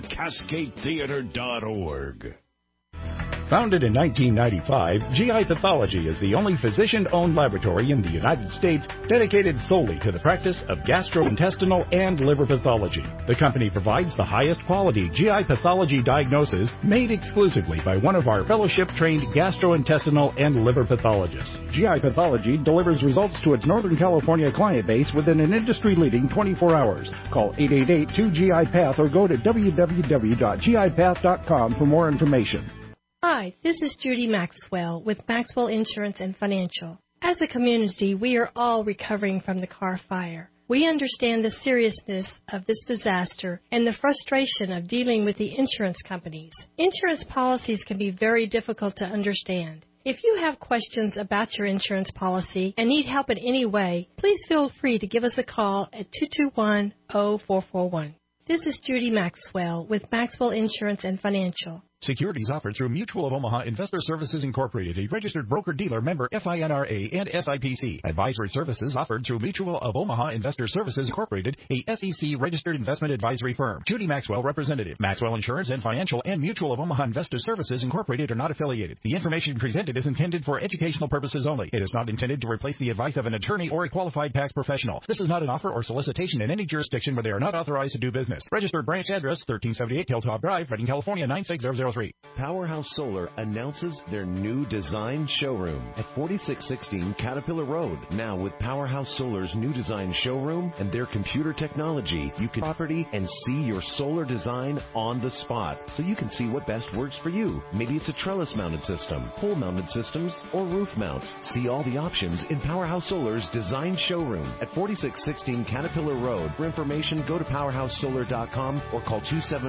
CascadeTheater.org. Founded in 1995, GI Pathology is the only physician-owned laboratory in the United States dedicated solely to the practice of gastrointestinal and liver pathology. The company provides the highest quality GI pathology diagnosis made exclusively by one of our fellowship-trained gastrointestinal and liver pathologists. GI Pathology delivers results to its Northern California client base within an industry-leading 24 hours. Call 888-2GI-PATH or go to www.gipath.com for more information. Hi, this is Judy Maxwell with Maxwell Insurance and Financial. As a community, we are all recovering from the Carr fire. We understand the seriousness of this disaster and the frustration of dealing with the insurance companies. Insurance policies can be very difficult to understand. If you have questions about your insurance policy and need help in any way, please feel free to give us a call at 221-0441. This is Judy Maxwell with Maxwell Insurance and Financial. Securities offered through Mutual of Omaha Investor Services Incorporated, a registered broker-dealer member FINRA and SIPC. Advisory services offered through Mutual of Omaha Investor Services Incorporated, a SEC-registered investment advisory firm. Judy Maxwell, representative. Maxwell Insurance and Financial and Mutual of Omaha Investor Services Incorporated are not affiliated. The information presented is intended for educational purposes only. It is not intended to replace the advice of an attorney or a qualified tax professional. This is not an offer or solicitation in any jurisdiction where they are not authorized to do business. Registered branch address, 1378 Hilltop Drive, Reading, California, 96003. Powerhouse Solar announces their new design showroom at 4616 Caterpillar Road. Now with Powerhouse Solar's new design showroom and their computer technology, you can property and see your solar design on the spot, so you can see what best works for you. Maybe it's a trellis-mounted system, pole-mounted systems, or roof mount. See all the options in Powerhouse Solar's design showroom at 4616 Caterpillar Road. For information, go to powerhousesolar.com or call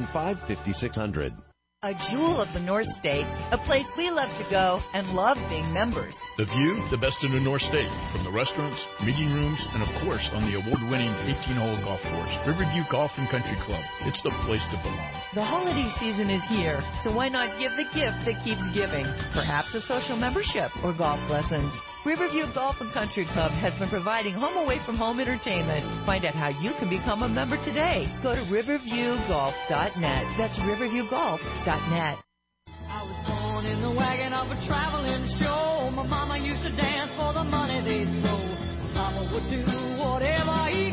275-5600. A jewel of the North State, a place we love to go and love being members. The view, the best in the North State, from the restaurants, meeting rooms, and of course on the award-winning 18-hole golf course, Riverview Golf and Country Club. It's the place to belong. The holiday season is here, so why not give the gift that keeps giving? Perhaps a social membership or golf lessons. Riverview Golf and Country Club has been providing home-away-from-home entertainment. Find out how you can become a member today. Go to riverviewgolf.net. That's riverviewgolf.net. I was born in the wagon of a traveling show. My mama used to dance for the money they'd throw. Papa would do whatever he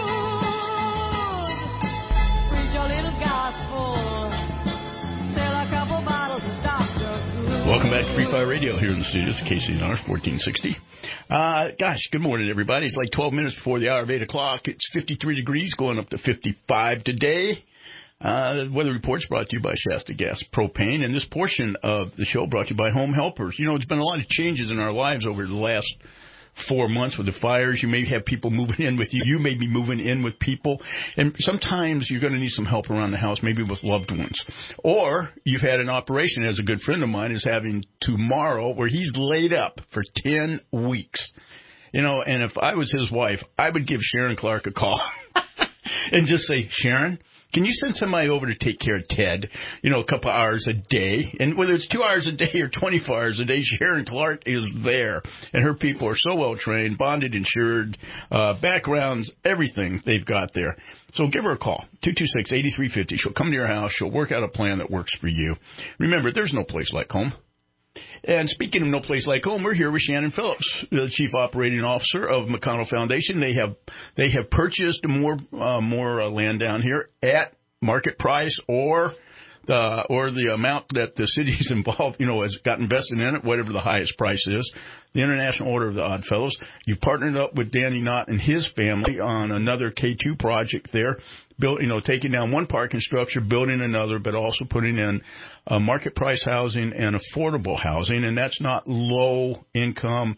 could. Preach a little gospel. Sell a couple bottles of Dr. Good. Welcome back to Free Fire Radio here in the studios, KCNR 1460. Gosh, good morning, everybody. It's like 12 minutes before the hour of 8 o'clock. It's 53 degrees, going up to 55 today. Weather Report's brought to you by Shasta Gas Propane, and this portion of the show brought to you by Home Helpers. You know, it's been a lot of changes in our lives over the last 4 months with the fires. You may have people moving in with you. You may be moving in with people. And sometimes you're going to need some help around the house, maybe with loved ones. Or you've had an operation, as a good friend of mine is having tomorrow, where he's laid up for 10 weeks. You know, and if I was his wife, I would give Sharon Clark a call and just say, Sharon, can you send somebody over to take care of Ted, you know, a couple hours a day? And whether it's 2 hours a day or 24 hours a day, Sharon Clark is there. And her people are so well trained, bonded, insured, backgrounds, everything they've got there. So give her a call, 226-8350. She'll come to your house. She'll work out a plan that works for you. Remember, there's no place like home. And speaking of no place like home, we're here with Shannon Phillips, the Chief Operating Officer of McConnell Foundation. They have purchased more land down here at market price or the amount that the city's involved, you know, has got invested in it, whatever the highest price is. The International Order of the Odd Fellows. You've partnered up with Danny Knott and his family on another K2 project there. Taking down one parking structure, building another, but also putting in market price housing and affordable housing, and that's not low income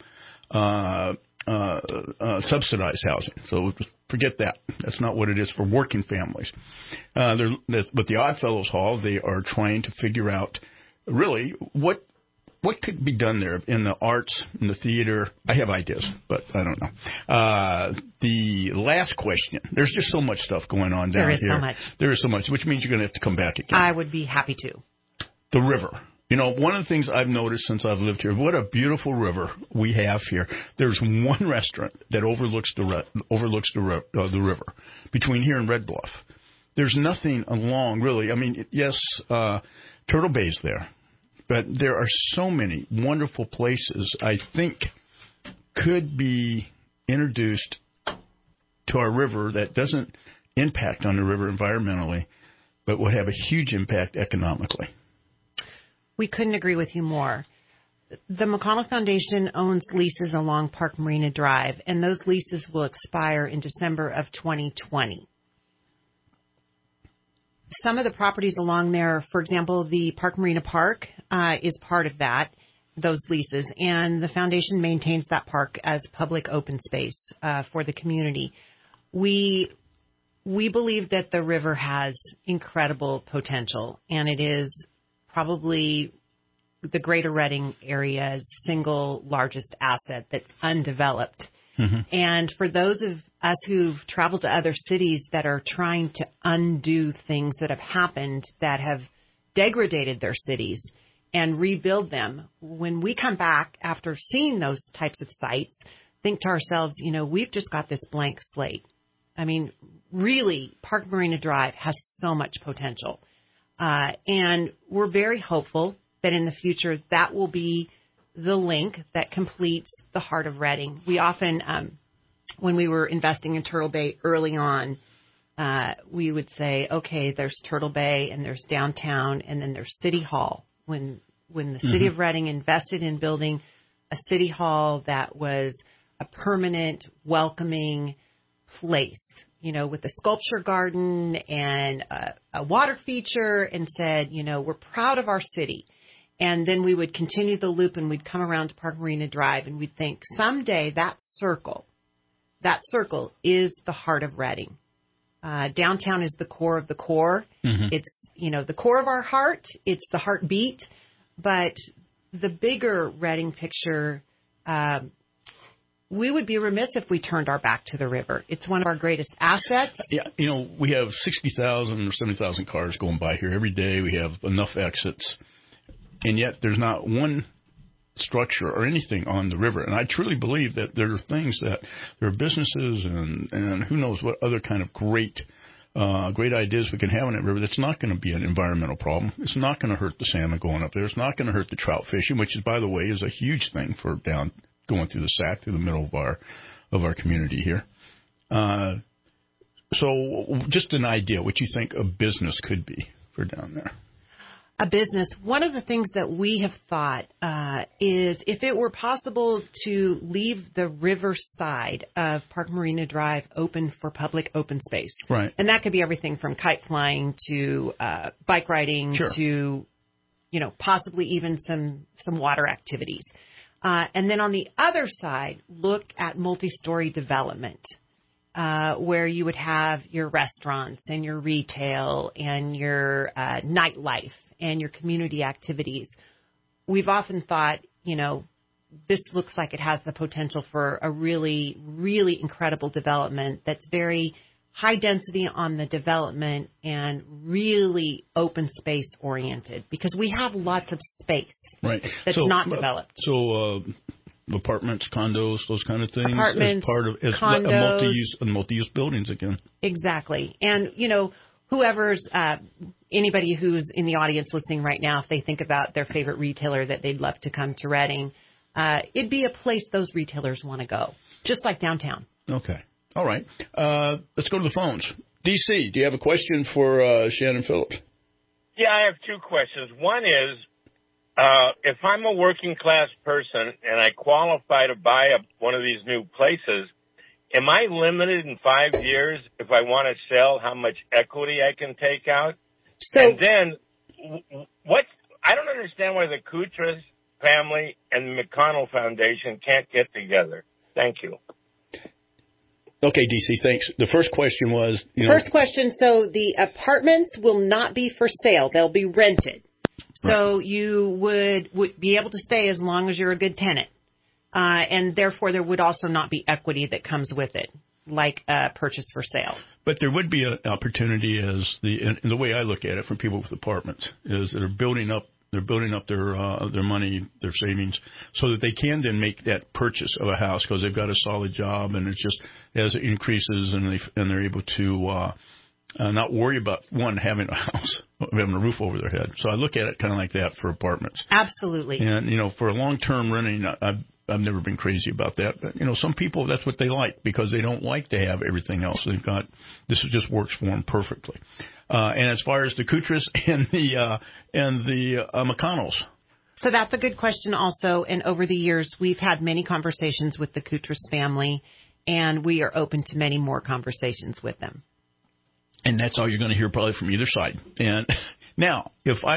subsidized housing. So forget that. That's not what it is for working families. But the Odd Fellows Hall, they are trying to figure out really what could be done there in the arts, in the theater. I have ideas, but I don't know. The last question. There's just so much stuff going on down here. There is so much. There is so much, which means you're going to have to come back again. I would be happy to. The river. You know, one of the things I've noticed since I've lived here, what a beautiful river we have here. There's one restaurant that overlooks the river between here and Red Bluff. There's nothing along, really. I mean, yes, Turtle Bay's there. But there are so many wonderful places I think could be introduced to our river that doesn't impact on the river environmentally, but will have a huge impact economically. We couldn't agree with you more. The McConnell Foundation owns leases along Park Marina Drive, and those leases will expire in December of 2020. Some of the properties along there, for example, the Park Marina Park is part of those leases, and the foundation maintains that park as public open space for the community. We believe that the river has incredible potential, and it is probably the Greater Reading area's single largest asset that's undeveloped. Mm-hmm. And for those of us who've traveled to other cities that are trying to undo things that have happened that have degraded their cities and rebuild them, when we come back after seeing those types of sites, think to ourselves, you know, we've just got this blank slate. I mean, really, Park Marina Drive has so much potential. And we're very hopeful that in the future that will be the link that completes the heart of Reading. We often, when we were investing in Turtle Bay early on, we would say, okay, there's Turtle Bay and there's downtown and then there's City Hall. When the city of Reading invested in building a city hall that was a permanent, welcoming place, you know, with a sculpture garden and a water feature, and said, you know, we're proud of our city. And then we would continue the loop and we'd come around to Park Marina Drive and we'd think someday that circle is the heart of Reading. Downtown is the core of the core. Mm-hmm. It's, you know, the core of our heart. It's the heartbeat. But the bigger Reading picture, we would be remiss if we turned our back to the river. It's one of our greatest assets. Yeah, you know, we have 60,000 or 70,000 cars going by here every day. We have enough exits. And yet there's not one structure or anything on the river. And I truly believe that there are things that there are businesses and who knows what other kind of great ideas we can have on that river. That's not going to be an environmental problem. It's not going to hurt the salmon going up there. It's not going to hurt the trout fishing, which is, by the way, is a huge thing for down going through the Sac, through the middle of our community here. So just an idea what you think a business could be for down there. a business, one of the things that we have thought is if it were possible to leave the river side of Park Marina Drive open for public open space. Right. And that could be everything from kite flying to bike riding to, possibly even some water activities. And then on the other side, look at multi-story development. Where you would have your restaurants and your retail and your nightlife and your community activities. We've often thought, this looks like it has the potential for a really, really incredible development that's very high density on the development and really open space oriented, because we have lots of space that's not developed. Apartments, condos, those kind of things, apartments, as part of condos, multi-use buildings again. Exactly. And, anybody who's in the audience listening right now, if they think about their favorite retailer that they'd love to come to Redding, it'd be a place those retailers want to go, just like downtown. Okay. All right. Let's go to the phones. DC, do you have a question for Shannon Phillips? Yeah, I have two questions. One is, if I'm a working class person and I qualify to buy one of these new places, am I limited in 5 years if I want to sell how much equity I can take out? And then I don't understand why the Koutras family and the McConnell Foundation can't get together. Thank you. Okay, DC, thanks. The first question was... First question, so the apartments will not be for sale. They'll be rented. So you would be able to stay as long as you're a good tenant. And therefore, there would also not be equity that comes with it, like a purchase for sale. But there would be an opportunity, and the way I look at it, for people with apartments, is that they're building up their money, their savings, so that they can then make that purchase of a house because they've got a solid job, and it's just as it increases and they're able to not worry about having a house, having a roof over their head. So I look at it kind of like that for apartments. Absolutely. And for a long-term renting, I've never been crazy about that, but some people, that's what they like because they don't like to have everything else. They've got this just works for them perfectly. And as far as the Koutras and the McConnells. So that's a good question also. And over the years, we've had many conversations with the Koutras family, and we are open to many more conversations with them. And that's all you're going to hear probably from either side. And now, if I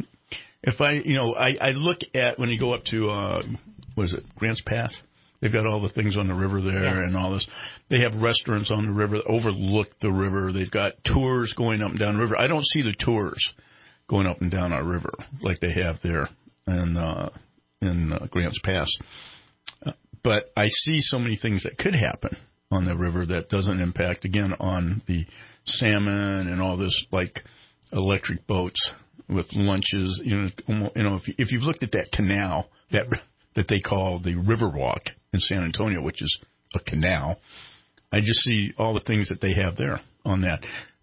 look at when you go up to, Grants Pass? They've got all the things on the river there and all this. They have restaurants on the river that overlook the river. They've got tours going up and down the river. I don't see the tours going up and down our river like they have there in Grants Pass. But I see so many things that could happen on the river that doesn't impact, again, on the salmon and all this, like electric boats with lunches. If you've looked at that canal that they call the Riverwalk in San Antonio, which is a canal, I just see all the things that they have there on that.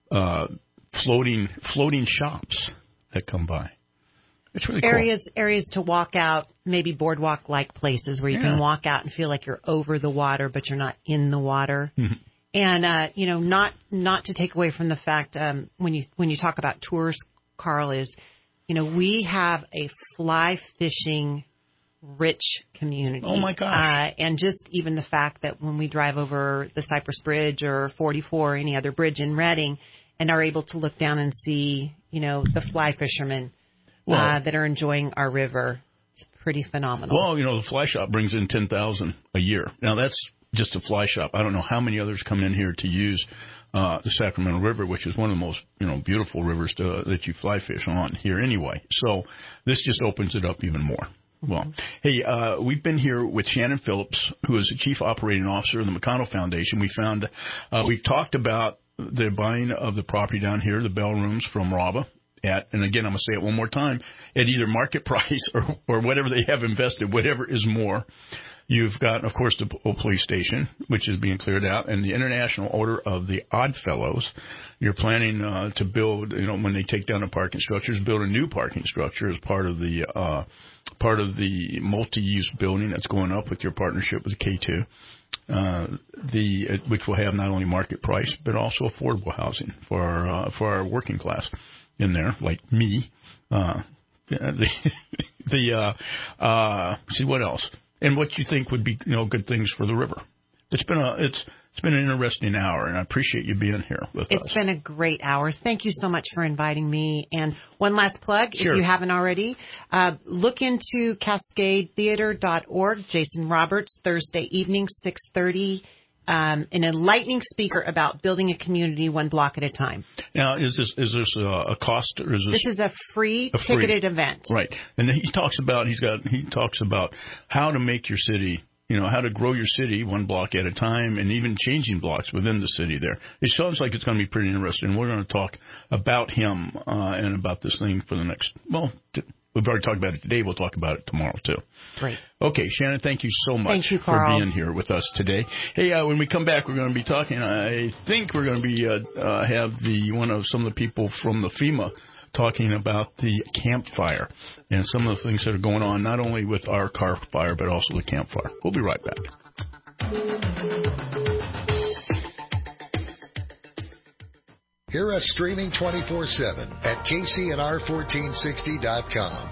Floating shops that come by. It's really cool. Areas to walk out, maybe boardwalk-like places where you can walk out and feel like you're over the water, but you're not in the water. Mm-hmm. And, not to take away from the fact when you talk about tours, Carl, is, we have a fly fishing rich community. Oh, my gosh. And just even the fact that when we drive over the Cypress Bridge or 44 or any other bridge in Redding and are able to look down and see, the fly fishermen that are enjoying our river, it's pretty phenomenal. Well, the fly shop brings in $10,000 a year. Now, that's just a fly shop. I don't know how many others come in here to use the Sacramento River, which is one of the most beautiful rivers that you fly fish on here anyway. So this just opens it up even more. Well, hey, we've been here with Shannon Phillips, who is the Chief Operating Officer of the McConnell Foundation. We've talked about the buying of the property down here, the Bell Rooms from Raba, and again, I'm going to say it one more time, at either market price or whatever they have invested, whatever is more. You've got, of course, the police station, which is being cleared out, and the International Order of the Odd Fellows. You're planning to build, when they take down the parking structures, build a new parking structure as part of the multi-use building that's going up with your partnership with K2, which will have not only market price but also affordable housing for our working class. in there, like me. See what else, and what you think would be good things for the river. It's been an interesting hour, and I appreciate you being here with us. It's been a great hour. Thank you so much for inviting me. And one last plug, Sure. if you haven't already, look into CascadeTheater.org. Jason Roberts, Thursday evening, 6:30. An enlightening speaker about building a community one block at a time. Now, is this a cost, or is this? This is a free ticketed event. Right, and he talks about how to make your city. How to grow your city one block at a time, and even changing blocks within the city there. It sounds like it's going to be pretty interesting. We're going to talk about him and about this thing for the next, we've already talked about it today. We'll talk about it tomorrow, too. Great. Okay, Shannon, thank you so much Thank you, for Carl. being here with us today. Hey, when we come back, we're going to be talking, I think we're going to be have some of the people from the FEMA talking about the campfire and some of the things that are going on, not only with our car fire, but also the campfire. We'll be right back. Hear us streaming 24/7 at KCNR1460.com.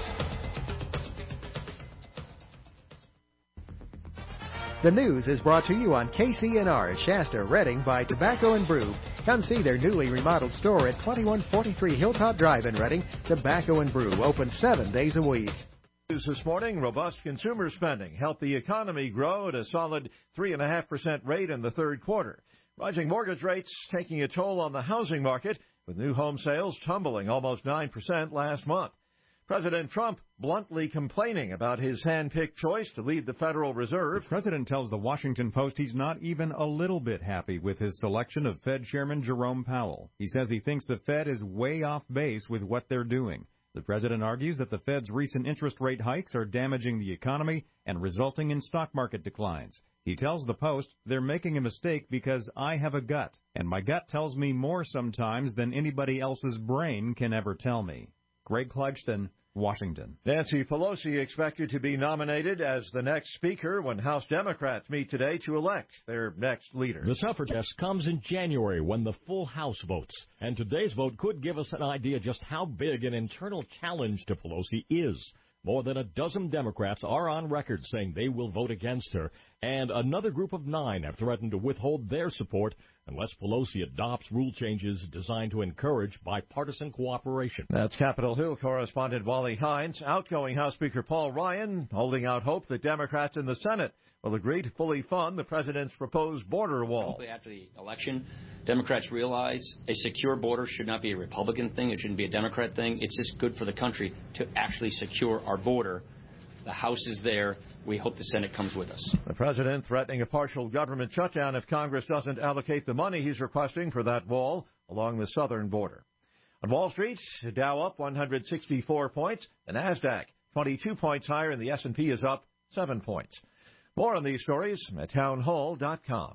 The news is brought to you on KCNR Shasta, Redding by Tobacco & Brew. Come see their newly remodeled store at 2143 Hilltop Drive in Redding. Tobacco & Brew, open 7 days a week. News this morning, robust consumer spending helped the economy grow at a solid 3.5% rate in the third quarter. Rising mortgage rates taking a toll on the housing market, with new home sales tumbling almost 9% last month. President Trump bluntly complaining about his hand-picked choice to lead the Federal Reserve. The president tells the Washington Post he's not even a little bit happy with his selection of Fed Chairman Jerome Powell. He says he thinks the Fed is way off base with what they're doing. The president argues that the Fed's recent interest rate hikes are damaging the economy and resulting in stock market declines. He tells the Post they're making a mistake because I have a gut, and my gut tells me more sometimes than anybody else's brain can ever tell me. Greg Clugston, Washington. Nancy Pelosi expected to be nominated as the next speaker when House Democrats meet today to elect their next leader. The suffrage test comes in January when the full House votes, and today's vote could give us an idea just how big an internal challenge to Pelosi is. More than a dozen Democrats are on record saying they will vote against her, and another group of 9 have threatened to withhold their support unless Pelosi adopts rule changes designed to encourage bipartisan cooperation. That's Capitol Hill correspondent Wally Hines. Outgoing House Speaker Paul Ryan holding out hope that Democrats in the Senate will agree to fully fund the president's proposed border wall. After the election, Democrats realize a secure border should not be a Republican thing. It shouldn't be a Democrat thing. It's just good for the country to actually secure our border. The House is there. We hope the Senate comes with us. The president threatening a partial government shutdown if Congress doesn't allocate the money he's requesting for that wall along the southern border. On Wall Street, Dow up 164 points. The NASDAQ 22 points higher, and the S&P is up 7 points. More on these stories at townhall.com.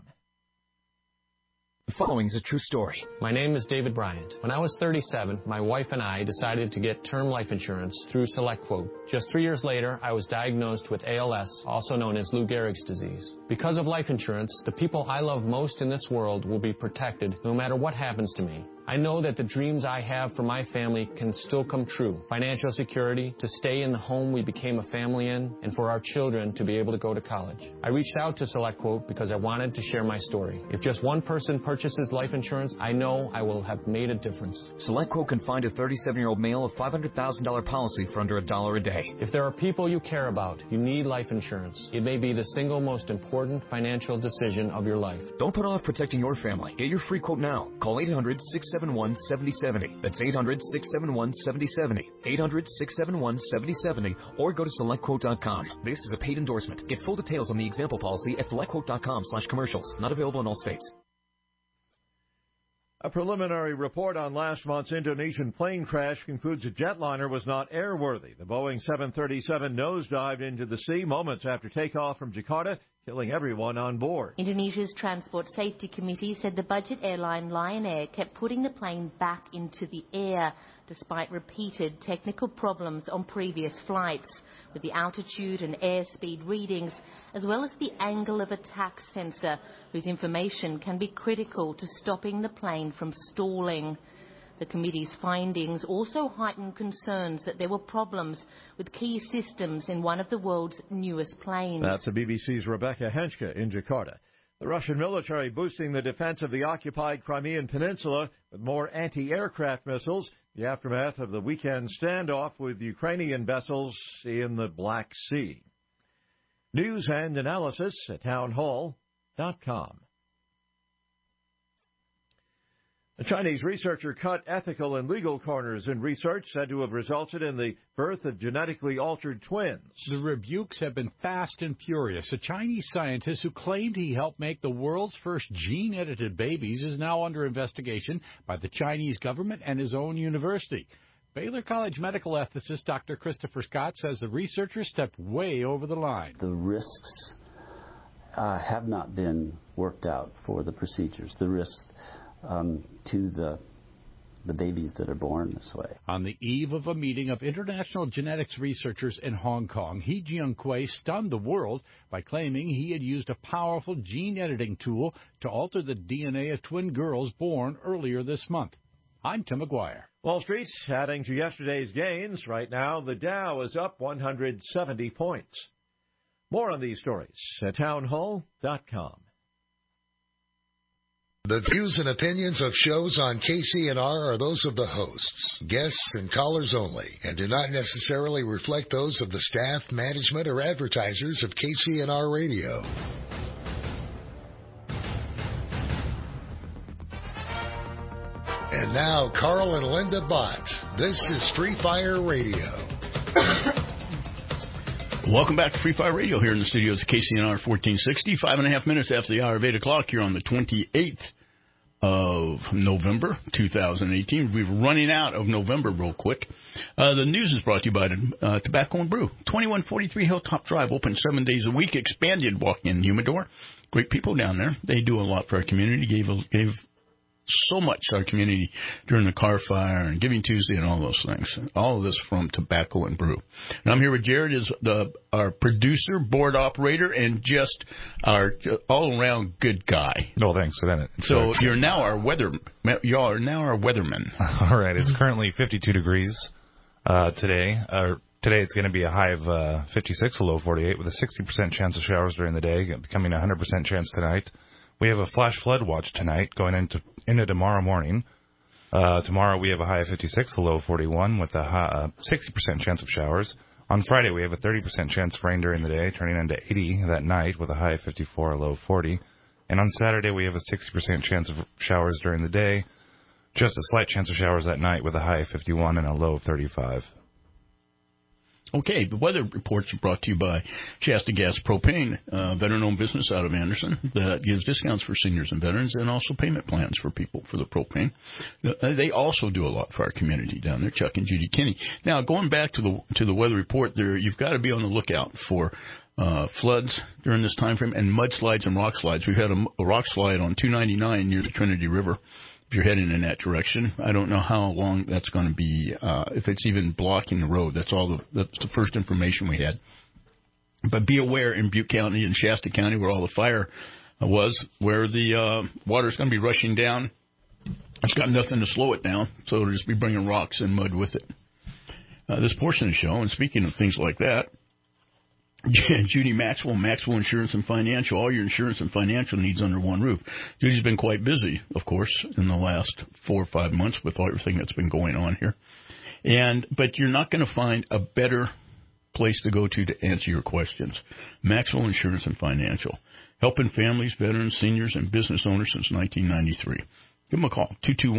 The following is a true story. My name is David Bryant. When I was 37, my wife and I decided to get term life insurance through SelectQuote. Just 3 years later, I was diagnosed with ALS, also known as Lou Gehrig's disease. Because of life insurance, the people I love most in this world will be protected no matter what happens to me. I know that the dreams I have for my family can still come true. Financial security, to stay in the home we became a family in, and for our children to be able to go to college. I reached out to SelectQuote because I wanted to share my story. If just one person purchases life insurance, I know I will have made a difference. SelectQuote can find a 37-year-old male a $500,000 policy for under $1 a day. If there are people you care about, you need life insurance. It may be the single most important financial decision of your life. Don't put off protecting your family. Get your free quote now. Call 800-671-7070. That's 800-671-7070. 800-671-7070. Or go to SelectQuote.com. This is a paid endorsement. Get full details on the example policy at SelectQuote.com/commercials. Not available in all states. A preliminary report on last month's Indonesian plane crash concludes a jetliner was not airworthy. The Boeing 737 nosedived into the sea moments after takeoff from Jakarta, killing everyone on board. Indonesia's Transport Safety Committee said the budget airline Lion Air kept putting the plane back into the air, despite repeated technical problems on previous flights, with the altitude and airspeed readings, as well as the angle of attack sensor, whose information can be critical to stopping the plane from stalling. The committee's findings also heightened concerns that there were problems with key systems in one of the world's newest planes. That's the BBC's Rebecca Henschke in Jakarta. The Russian military boosting the defense of the occupied Crimean Peninsula with more anti-aircraft missiles, the aftermath of the weekend standoff with Ukrainian vessels in the Black Sea. News and analysis at townhall.com. A Chinese researcher cut ethical and legal corners in research said to have resulted in the birth of genetically altered twins. The rebukes have been fast and furious. A Chinese scientist who claimed he helped make the world's first gene-edited babies is now under investigation by the Chinese government and his own university. Baylor College medical ethicist Dr. Christopher Scott says the researcher stepped way over the line. The risks have not been worked out for the procedures. The risks to the babies that are born this way. On the eve of a meeting of international genetics researchers in Hong Kong, He Jiankui stunned the world by claiming he had used a powerful gene editing tool to alter the DNA of twin girls born earlier this month. I'm Tim McGuire. Wall Street adding to yesterday's gains. Right now, the Dow is up 170 points. More on these stories at townhall.com. The views and opinions of shows on KCNR are those of the hosts, guests, and callers only, and do not necessarily reflect those of the staff, management, or advertisers of KCNR Radio. And now, Carl and Linda Bott. This is Free Fire Radio. Welcome back to Free Fire Radio here in the studios of KCNR 1460. 5.5 minutes after the hour of 8 o'clock here on the 28th of November 2018. We're running out of November real quick. The news is brought to you by Tobacco and Brew. 2143 Hilltop Drive, open 7 days a week, expanded walk-in humidor. Great people down there. They do a lot for our community, gave so much to our community during the car fire and Giving Tuesday and all those things. All of this from Tobacco and Brew. And I'm here with Jared, is our producer, board operator, and just our all-around good guy. No, thanks for that. So you're now our weatherman. All right. It's currently 52 degrees today. Today it's going to be a high of 56, a low 48, with a 60% chance of showers during the day, becoming a 100% chance tonight. We have a flash flood watch tonight going into tomorrow morning. Tomorrow we have a high of 56, a low of 41, with a 60% chance of showers. On Friday we have a 30% chance of rain during the day, turning into 80 that night with a high of 54, a low of 40. And on Saturday we have a 60% chance of showers during the day, just a slight chance of showers that night with a high of 51 and a low of 35. Okay, the weather reports are brought to you by Shasta Gas Propane, veteran-owned business out of Anderson that gives discounts for seniors and veterans and also payment plans for people for the propane. They also do a lot for our community down there, Chuck and Judy Kinney. Now, going back to the weather report, there you've got to be on the lookout for floods during this time frame and mudslides and rock slides. We've had a rock slide on 299 near the Trinity River. If you're heading in that direction, I don't know how long that's going to be, if it's even blocking the road. That's the first information we had. But be aware in Butte County and Shasta County, where all the fire was, where the water's going to be rushing down. It's got nothing to slow it down, so it'll just be bringing rocks and mud with it. This portion of the show, and speaking of things like that, Judy Maxwell Insurance and Financial, all your insurance and financial needs under one roof. Judy's been quite busy, of course, in the last 4 or 5 months with everything that's been going on here. But you're not going to find a better place to go to answer your questions. Maxwell Insurance and Financial, helping families, veterans, seniors, and business owners since 1993. Give them a call,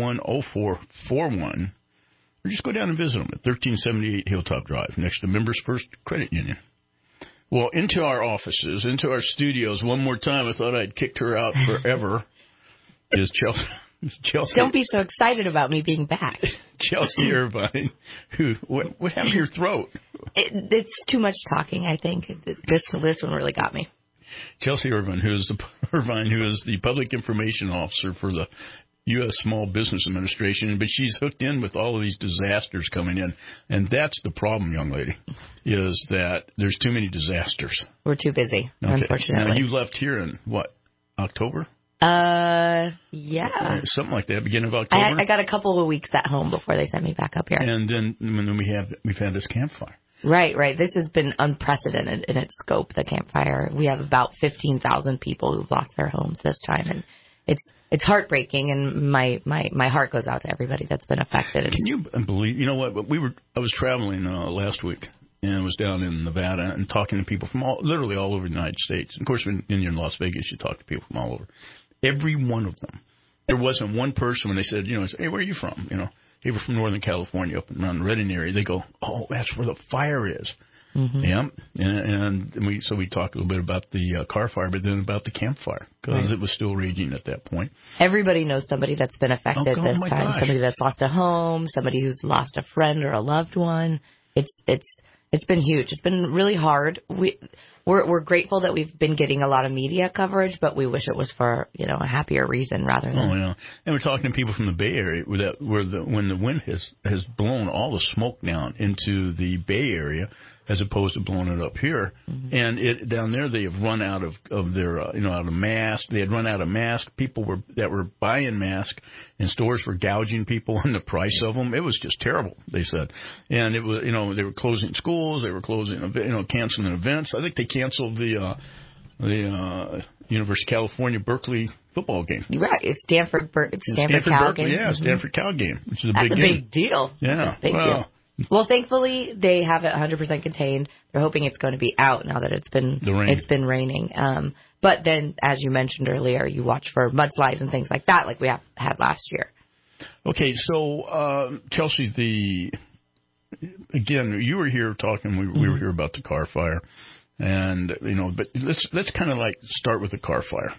221-0441, or just go down and visit them at 1378 Hilltop Drive, next to Members First Credit Union. Well, into our offices, into our studios, one more time. I thought I'd kicked her out forever. Is Chelsea? Don't be so excited about me being back. Chelsea Irvine. What happened to your throat? It's too much talking, I think. This one really got me. Chelsea Irvine, who is the Public Information Officer for the U.S. Small Business Administration, but she's hooked in with all of these disasters coming in. And that's the problem, young lady, is that there's too many disasters. We're too busy, unfortunately. Now, you left here in, October? Yeah. Something like that, beginning of October. I got a couple of weeks at home before they sent me back up here. And then when we've had this campfire. Right. This has been unprecedented in its scope, the campfire. We have about 15,000 people who've lost their homes this time, and it's heartbreaking, and my heart goes out to everybody that's been affected. Can you believe, you know what, I was traveling last week, and I was down in Nevada and talking to people from literally all over the United States. Of course, when you're in Las Vegas, you talk to people from all over. Every one of them. There wasn't one person when they said, hey, where are you from? They were from Northern California, up around the Redding area. They go, oh, that's where the fire is. Mm-hmm. Yeah, and we talked a little bit about the car fire, but then about the campfire, because it was still raging at that point. Everybody knows somebody that's been affected this time. Gosh. Somebody that's lost a home, somebody who's lost a friend or a loved one. It's been huge. It's been really hard. We're grateful that we've been getting a lot of media coverage, but we wish it was for a happier reason rather than. Oh yeah, and we're talking to people from the Bay Area when the wind has blown all the smoke down into the Bay Area, as opposed to blowing it up here. Mm-hmm. And down there they have run out of their out of masks. They had run out of masks. People that were buying masks in stores were gouging people on the price of them. It was just terrible, they said. And it was they were closing schools. They were closing canceling events. I think they canceled the University of California Berkeley football game. Right, it's Stanford Cal Berkeley, game. Yeah, Mm-hmm. Stanford Cal game, which is That's a big deal. Yeah, big deal. Well, thankfully they have it 100% contained. They're hoping it's going to be out now that it's been raining. But then, as you mentioned earlier, you watch for mudslides and things like that, like we had last year. Okay, so Chelsea, again, you were here talking. We were here about the car fire, and but let's kind of like start with the car fire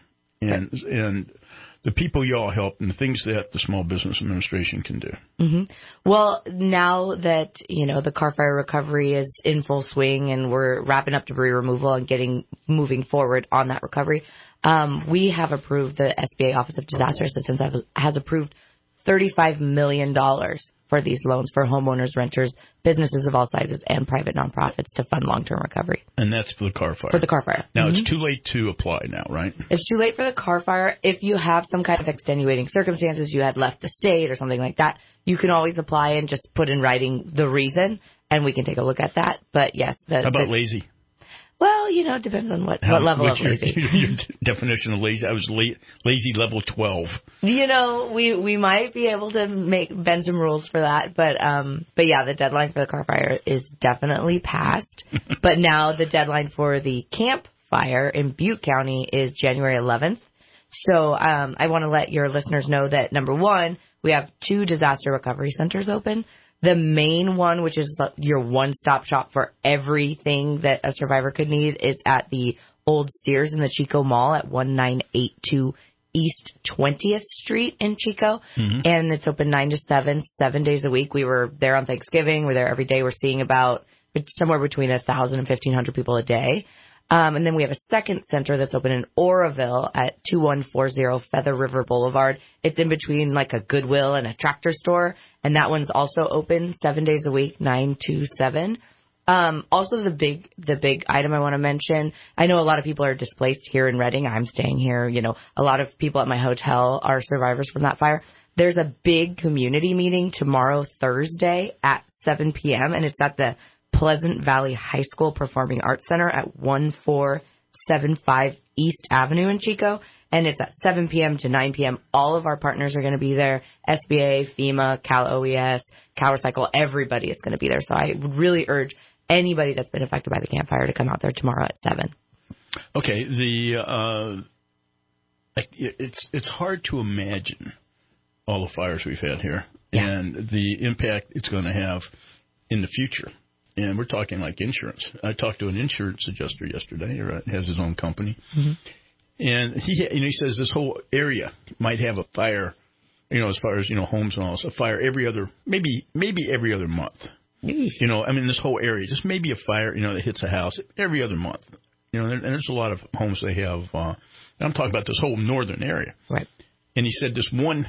and the people y'all help and the things that the Small Business Administration can do. Mm-hmm. Well, now that the car fire recovery is in full swing and we're wrapping up debris removal and moving forward on that recovery, we have approved, the SBA Office of Disaster Assistance has approved $35 million for these loans for homeowners, renters, businesses of all sizes, and private nonprofits to fund long-term recovery. And that's for the car fire. For the car fire. Now, It's too late to apply now, right? It's too late for the car fire. If you have some kind of extenuating circumstances, you had left the state or something like that, you can always apply and just put in writing the reason, and we can take a look at that. But, yes. How about lazy? Well, it depends on what level of lazy. Your definition of lazy. I was lazy level 12. We might be able to bend some rules for that, but yeah, the deadline for the car fire is definitely passed. But now the deadline for the camp fire in Butte County is January 11th. So I want to let your listeners know that, number one, we have 2 disaster recovery centers open. The main one, which is your one-stop shop for everything that a survivor could need, is at the old Sears in the Chico Mall at 1982 East 20th Street in Chico. Mm-hmm. And it's open 9 to 7 days a week. We were there on Thanksgiving. We're there every day. We're seeing about somewhere between 1,000 and 1,500 people a day. And then we have a second center that's open in Oroville at 2140 Feather River Boulevard. It's in between like a Goodwill and a tractor store. And that one's also open 7 days a week, 9 to 7. Also the big item I want to mention, I know a lot of people are displaced here in Redding. I'm staying here. A lot of people at my hotel are survivors from that fire. There's a big community meeting tomorrow, Thursday at 7 p.m. and it's at the Pleasant Valley High School Performing Arts Center at 1475 East Avenue in Chico. And it's at 7 p.m. to 9 p.m. All of our partners are going to be there. SBA, FEMA, Cal OES, Cal Recycle, everybody is going to be there. So I would really urge anybody that's been affected by the campfire to come out there tomorrow at 7. Okay. It's hard to imagine all the fires we've had here and the impact it's going to have in the future. And we're talking like insurance. I talked to an insurance adjuster yesterday, has his own company. Mm-hmm. And he says this whole area might have a fire, as far as, homes and all, a fire maybe every other month. This whole area, just maybe a fire, that hits a house every other month. And there's a lot of homes they have. I'm talking about this whole northern area. Right. And he said this one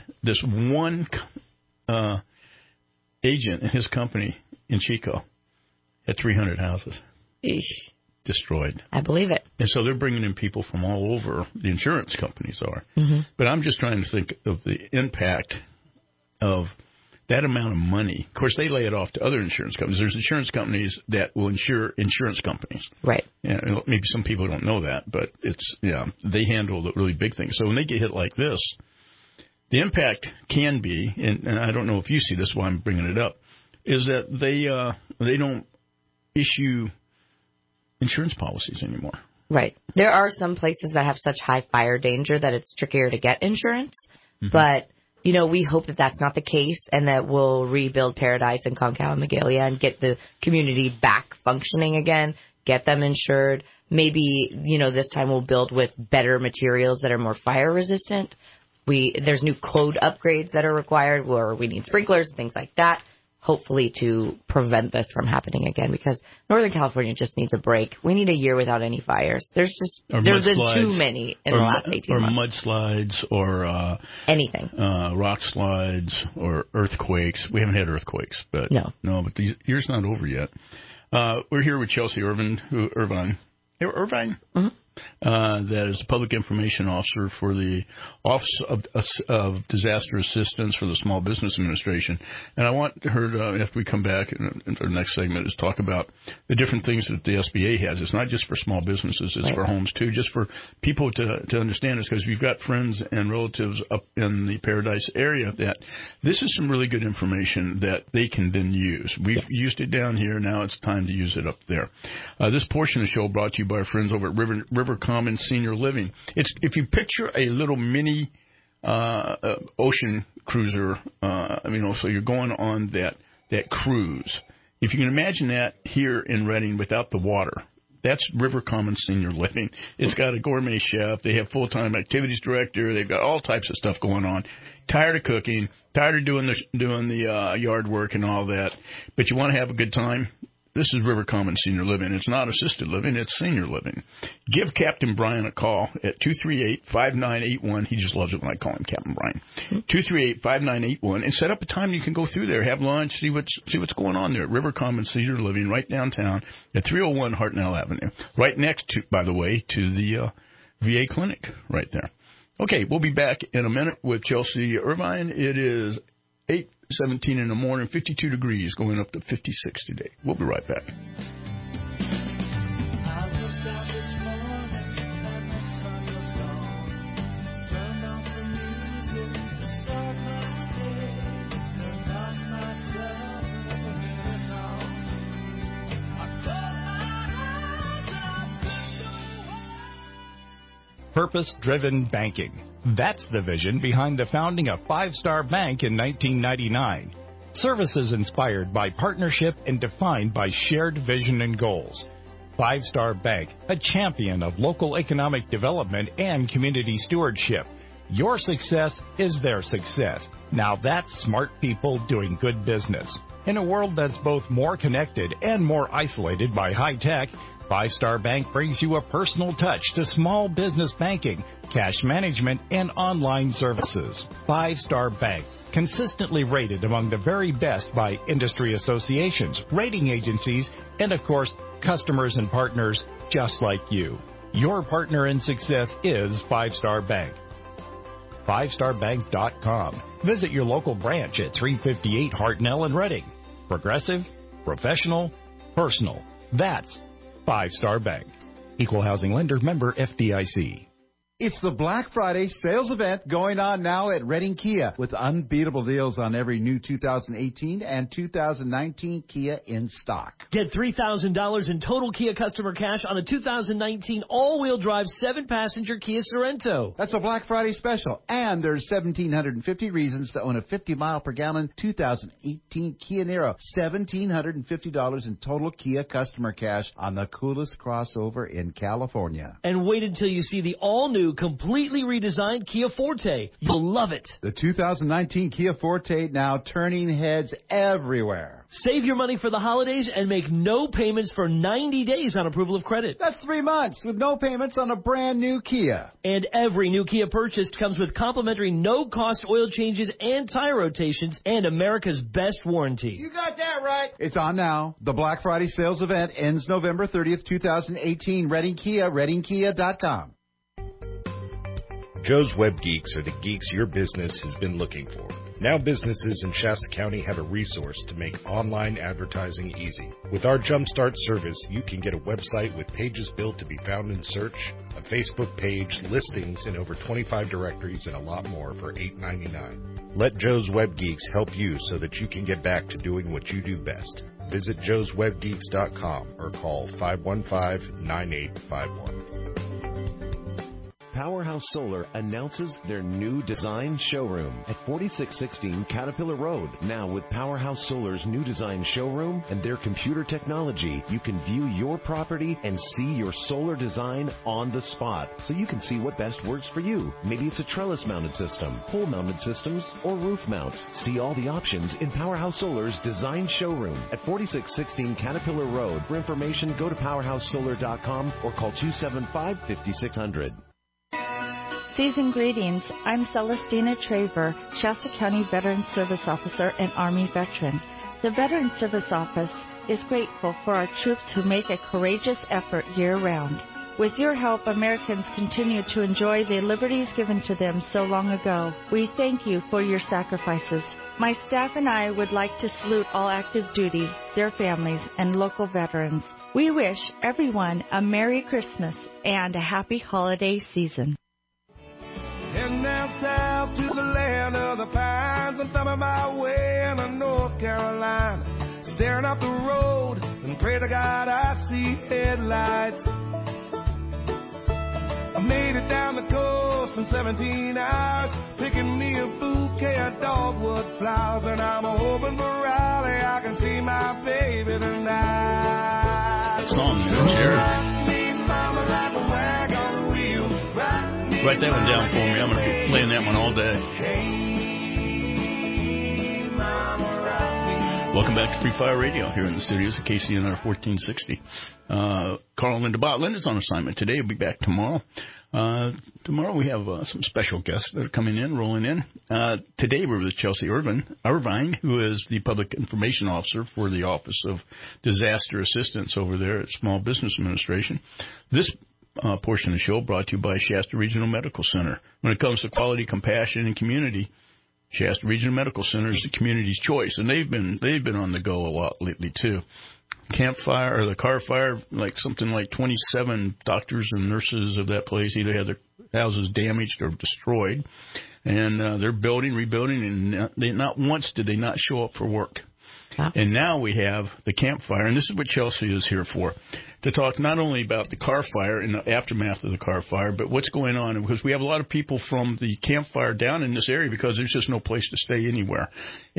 agent in his company in Chico had 300 houses. Eesh. destroyed. I believe it. And so they're bringing in people from all over. The insurance companies are. Mm-hmm. But I'm just trying to think of the impact of that amount of money. Of course, they lay it off to other insurance companies. There's insurance companies that will insure insurance companies. Right. Yeah, maybe some people don't know that, but they handle the really big things. So when they get hit like this, the impact can be, and I don't know if you see this, why I'm bringing it up, is that they don't issue insurance policies anymore. Right. There are some places that have such high fire danger that it's trickier to get insurance, but we hope that that's not the case and that we'll rebuild Paradise and Concow and Magalia and get the community back functioning again, get them insured. Maybe, this time we'll build with better materials that are more fire resistant. There's new code upgrades that are required where we need sprinklers and things like that, hopefully to prevent this from happening again, because Northern California just needs a break. We need a year without any fires. There's been too many in the last 18 months. Or mudslides or anything. Rock slides or earthquakes. We haven't had earthquakes, but no, but the year's not over yet. We're here with Chelsea Irvine. Mm-hmm. That is the Public Information Officer for the Office of Disaster Assistance for the Small Business Administration. And I want her to, after we come back in our next segment, is talk about the different things that the SBA has. It's not just for small businesses, it's for homes too, just for people to understand this, because we've got friends and relatives up in the Paradise area that this is some really good information that they can then use. We've used it down here. Now it's time to use it up there. This portion of the show brought to you by our friends over at River Common Senior Living. It's if you picture a little mini ocean cruiser, so you're going on that cruise. If you can imagine that here in Redding without the water, that's River Common Senior Living. It's got a gourmet chef. They have full-time activities director. They've got all types of stuff going on. Tired of cooking, tired of doing the yard work and all that, but you want to have a good time. This is River Common Senior Living. It's not assisted living, it's senior living. Give Captain Brian a call at 238-5981. He just loves it when I call him Captain Brian. 238-5981, and set up a time you can go through there, have lunch, see what's going on there at River Common Senior Living right downtown at 301 Hartnell Avenue. Right next to, by the way, to the VA clinic right there. Okay, we'll be back in a minute with Chelsea Irvine. It is 8:17 in the morning, 52 degrees, going up to 56 today. We'll be right back. Purpose-driven banking. That's the vision behind the founding of Five Star Bank in 1999. Services inspired by partnership and defined by shared vision and goals. Five Star Bank, a champion of local economic development and community stewardship. Your success is their success. Now that's smart people doing good business. In a world that's both more connected and more isolated by high tech, Five Star Bank brings you a personal touch to small business banking, cash management, and online services. Five Star Bank, consistently rated among the very best by industry associations, rating agencies, and of course, customers and partners just like you. Your partner in success is Five Star Bank. FiveStarBank.com. Visit your local branch at 358 Hartnell in Redding. Progressive, professional, personal. That's Five Star Bank. Equal housing lender, member FDIC. It's the Black Friday sales event going on now at Redding Kia with unbeatable deals on every new 2018 and 2019 Kia in stock. Get $3,000 in total Kia customer cash on a 2019 all-wheel drive 7-passenger Kia Sorento. That's a Black Friday special, and there's 1,750 reasons to own a 50-mile-per-gallon 2018 Kia Niro. $1,750 in total Kia customer cash on the coolest crossover in California. And wait until you see the all-new new, completely redesigned Kia Forte. You'll love it. The 2019 Kia Forte now turning heads everywhere. Save your money for the holidays and make no payments for 90 days on approval of credit. That's 3 months with no payments on a brand new Kia. And every new Kia purchased comes with complimentary no-cost oil changes and tire rotations and America's best warranty. You got that right. It's on now. The Black Friday sales event ends November 30th, 2018. Reading Kia, readingkia.com. Joe's Web Geeks are the geeks your business has been looking for. Now businesses in Shasta County have a resource to make online advertising easy. With our Jumpstart service, you can get a website with pages built to be found in search, a Facebook page, listings in over 25 directories, and a lot more for $8.99. Let Joe's Web Geeks help you so that you can get back to doing what you do best. Visit joeswebgeeks.com or call 515-9851. Powerhouse Solar announces their new design showroom at 4616 Caterpillar Road. Now with Powerhouse Solar's new design showroom and their computer technology, you can view your property and see your solar design on the spot, so you can see what best works for you. Maybe it's a trellis-mounted system, pole-mounted systems, or roof mount. See all the options in Powerhouse Solar's design showroom at 4616 Caterpillar Road. For information, go to powerhousesolar.com or call 275-5600. Season greetings. I'm Celestina Traver, Shasta County Veteran Service Officer and Army veteran. The Veteran Service Office is grateful for our troops who make a courageous effort year-round. With your help, Americans continue to enjoy the liberties given to them so long ago. We thank you for your sacrifices. My staff and I would like to salute all active duty, their families, and local veterans. We wish everyone a Merry Christmas and a happy holiday season. Heading down south to the land of the pines. I'm thumbing my way into North Carolina, staring up the road and pray to God I see headlights. I made it down the coast in 17 hours, picking me a bouquet of dogwood flowers, and I'm hoping for Raleigh I can see my baby tonight. Song, Jared. Write that one down for me. I'm going to be playing that one all day. Welcome back to Free Fire Radio here in the studios of KCNR 1460. Carl Linda Botlin is on assignment today. He'll be back tomorrow. Tomorrow we have some special guests that are coming in, rolling in. Today we're with Chelsea Irvine, who is the Public Information Officer for the Office of Disaster Assistance over there at Small Business Administration. This portion of the show brought to you by Shasta Regional Medical Center. When it comes to quality, compassion, and community, Shasta Regional Medical Center is the community's choice, and they've been on the go a lot lately too. Camp Fire or the Car Fire, something like 27 doctors and nurses of that place either had their houses damaged or destroyed, and they're rebuilding, and not once did they not show up for work. Wow. And now we have the Camp Fire, and this is what Chelsea is here for, to talk not only about the Car Fire and the aftermath of the Car Fire, but what's going on, because we have a lot of people from the Camp Fire down in this area because there's just no place to stay anywhere,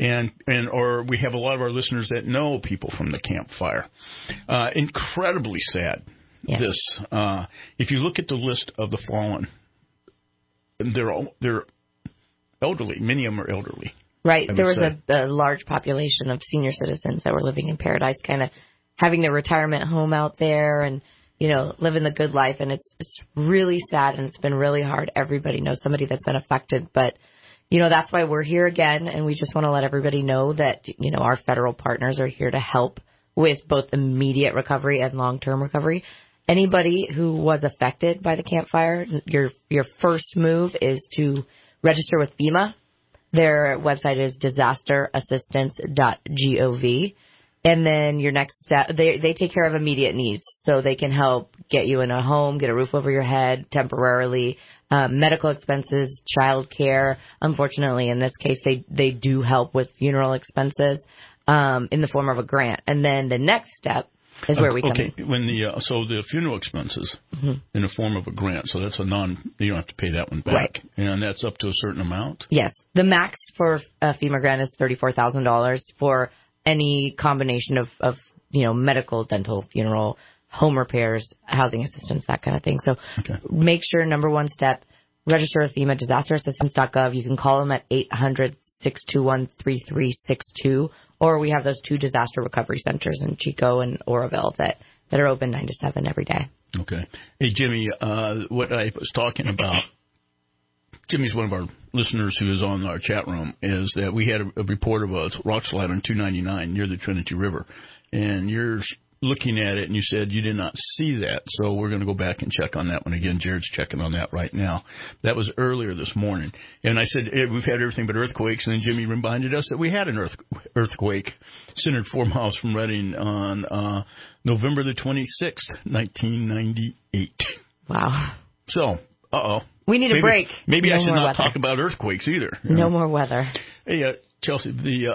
or we have a lot of our listeners that know people from the Camp Fire. Incredibly sad. Yeah. This, if you look at the list of the fallen, they're elderly. Many of them are elderly. Right. There was a large population of senior citizens that were living in Paradise, kind of having their retirement home out there and, living the good life. And it's really sad, and it's been really hard. Everybody knows somebody that's been affected. But, that's why we're here again. And we just want to let everybody know that, our federal partners are here to help with both immediate recovery and long-term recovery. Anybody who was affected by the Camp Fire, your first move is to register with FEMA. Their website is disasterassistance.gov. And then your next step, they take care of immediate needs. So they can help get you in a home, get a roof over your head temporarily, medical expenses, child care. Unfortunately, in this case, they do help with funeral expenses in the form of a grant. And then the next step is where we come in. When so the funeral expenses in the form of a grant, so that's you don't have to pay that one back. Right. And that's up to a certain amount? Yes. The max for a FEMA grant is $34,000 for any combination of medical, dental, funeral, home repairs, housing assistance, that kind of thing. So make sure, number one step, register with FEMA, disasterassistance.gov. You can call them at 800-621-3362, or we have those 2 disaster recovery centers in Chico and Oroville that are open 9 to 7 every day. Okay. Hey, Jimmy, what I was talking about, Jimmy's one of our listeners who is on our chat room, is that we had a report of a rock slide on 299 near the Trinity River, and you're looking at it, and you said you did not see that, so we're going to go back and check on that one again. Jared's checking on that right now. That was earlier this morning. And I said, we've had everything but earthquakes, and then Jimmy reminded us that we had an earthquake centered 4 miles from Redding on November the 26th, 1998. Wow. So, we need a break. Maybe I should not talk about earthquakes either. No more weather. Hey, Chelsea,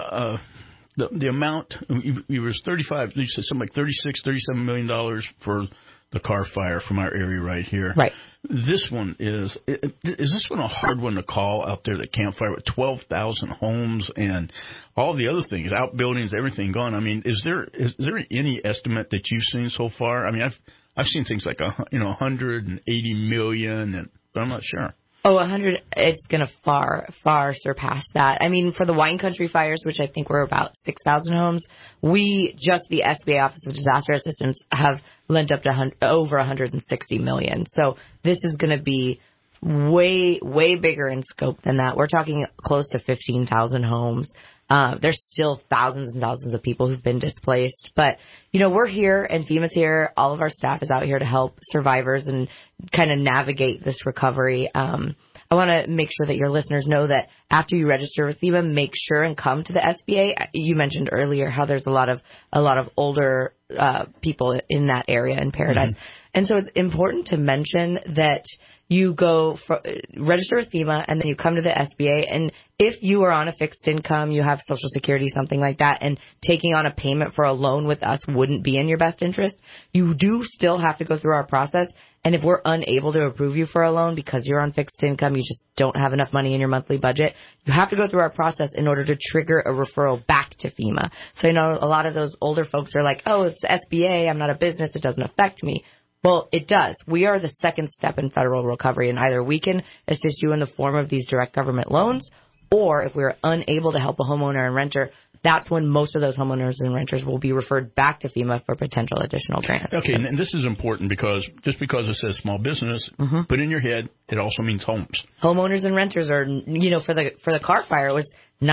the amount, it was 35, you said something like $37 million for the Carr fire from our area right here. Right. This one is this one a hard one to call out there, the Camp Fire, with 12,000 homes and all the other things, outbuildings, everything gone? I mean, is there any estimate that you've seen so far? I mean, I've seen things like, 180 million, but I'm not sure. Oh, 100, it's going to far, far surpass that. I mean, for the wine country fires, which I think were about 6,000 homes, the SBA Office of Disaster Assistance have lent up to over 160 million. So this is going to be way, way bigger in scope than that. We're talking close to 15,000 homes. There's still thousands and thousands of people who've been displaced. But, we're here and FEMA's here. All of our staff is out here to help survivors and kind of navigate this recovery. I want to make sure that your listeners know that after you register with FEMA, make sure and come to the SBA. You mentioned earlier how there's a lot of older people in that area in Paradise. Mm-hmm. And so it's important to mention that you go register with FEMA, and then you come to the SBA. And if you are on a fixed income, you have Social Security, something like that, and taking on a payment for a loan with us wouldn't be in your best interest, you do still have to go through our process. And if we're unable to approve you for a loan because you're on fixed income, you just don't have enough money in your monthly budget, you have to go through our process in order to trigger a referral back to FEMA. So, a lot of those older folks are like, oh, it's SBA, I'm not a business, it doesn't affect me. Well, it does. We are the second step in federal recovery, and either we can assist you in the form of these direct government loans, or if we're unable to help a homeowner and renter, that's when most of those homeowners and renters will be referred back to FEMA for potential additional grants. Okay, and this is important because just because it says small business, put in your head, it also means homes. Homeowners and renters are, for the Carr fire, it was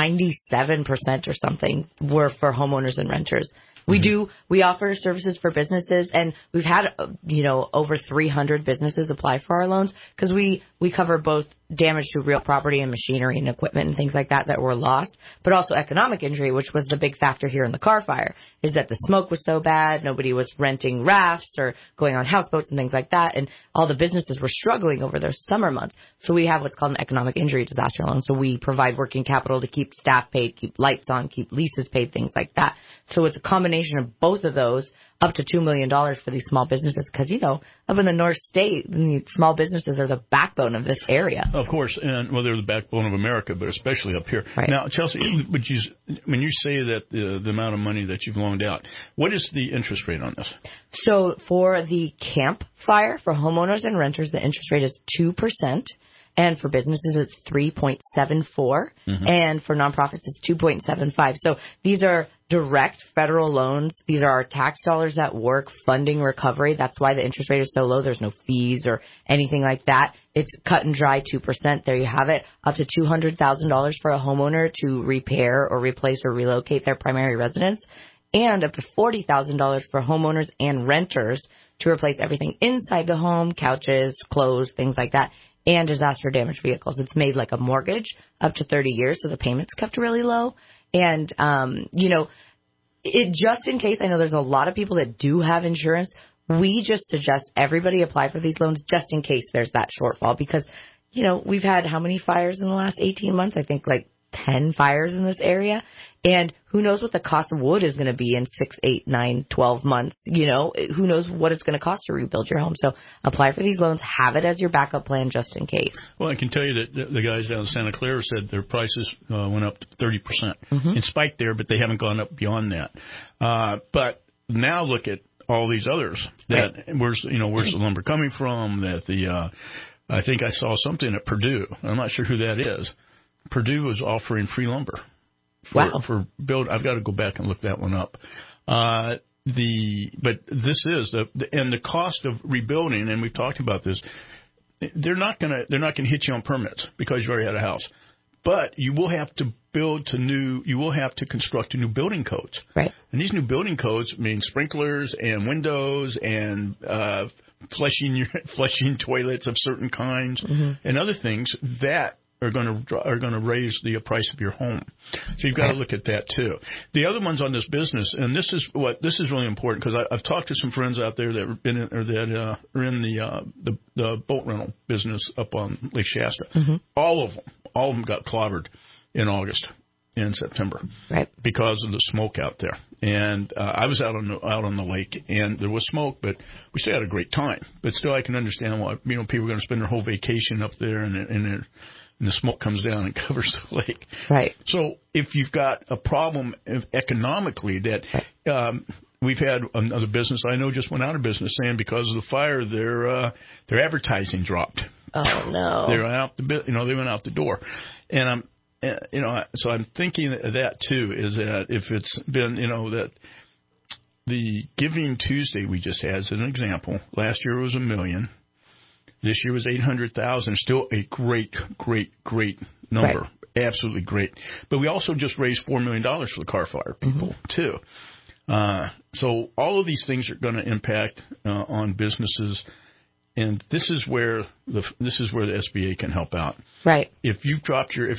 97% or something were for homeowners and renters. We offer services for businesses, and we've had, over 300 businesses apply for our loans because we cover both damage to real property and machinery and equipment and things like that were lost, but also economic injury, which was the big factor here in the Carr fire, is that the smoke was so bad, nobody was renting rafts or going on houseboats and things like that, and all the businesses were struggling over those summer months. So we have what's called an economic injury disaster loan. So we provide working capital to keep staff paid, keep lights on, keep leases paid, things like that. So it's a combination of both of those, up to $2 million for these small businesses, because, up in the North State, the small businesses are the backbone of this area. Of course, and they're the backbone of America, but especially up here. Right. Now, Chelsea, when you say that the amount of money that you've loaned out, what is the interest rate on this? So for the Camp Fire, for homeowners and renters, the interest rate is 2%. And for businesses, it's 3.74. And for nonprofits, it's 2.75. So these are direct federal loans. These are our tax dollars at work funding recovery. That's why the interest rate is so low. There's no fees or anything like that. It's cut and dry 2%. There you have it. Up to $200,000 for a homeowner to repair or replace or relocate their primary residence. And up to $40,000 for homeowners and renters to replace everything inside the home, couches, clothes, things like that, and disaster damaged vehicles. It's made like a mortgage up to 30 years, so the payment's kept really low. And, it just in case, I know there's a lot of people that do have insurance, we just suggest everybody apply for these loans just in case there's that shortfall. Because, we've had how many fires in the last 18 months? I think like 10 fires in this area. And who knows what the cost of wood is going to be in 6, 8, 9, 12 months. Who knows what it's going to cost to rebuild your home. So apply for these loans. Have it as your backup plan just in case. Well, I can tell you that the guys down in Santa Clara said their prices went up to 30%. In spike there, but they haven't gone up beyond that. But now look at all these others. That where's the lumber coming from? That I think I saw something at Purdue. I'm not sure who that is. Purdue is offering free lumber for build. I've got to go back and look that one up. But this is and the cost of rebuilding, and we've talked about this. They're not gonna hit you on permits because you already had a house, but you will have to you will have to construct new building codes. Right. And these new building codes mean sprinklers and windows and flushing toilets of certain kinds and other things that are going to raise the price of your home. So you've got to look at that too. The other ones on this business, and this is really important because I've talked to some friends out there that have been that are in the boat rental business up on Lake Shasta. Mm-hmm. All of them got clobbered in August and September, because of the smoke out there. And I was out on the lake, and there was smoke, but we still had a great time. But still, I can understand why people are going to spend their whole vacation up there, and the smoke comes down and covers the lake. Right. So if you've got a problem economically that we've had another business I know just went out of business saying because of the fire their advertising dropped. Oh no. They went out the door, and so I'm thinking of that too. Is that if it's been that the Giving Tuesday we just had as an example, last year was $1 million. This year was 800,000. Still a great number. Right. Absolutely great. But we also just raised $4 million for the Car Fire people too. So all of these things are going to impact on businesses, and this is where the SBA can help out. Right. If you've dropped your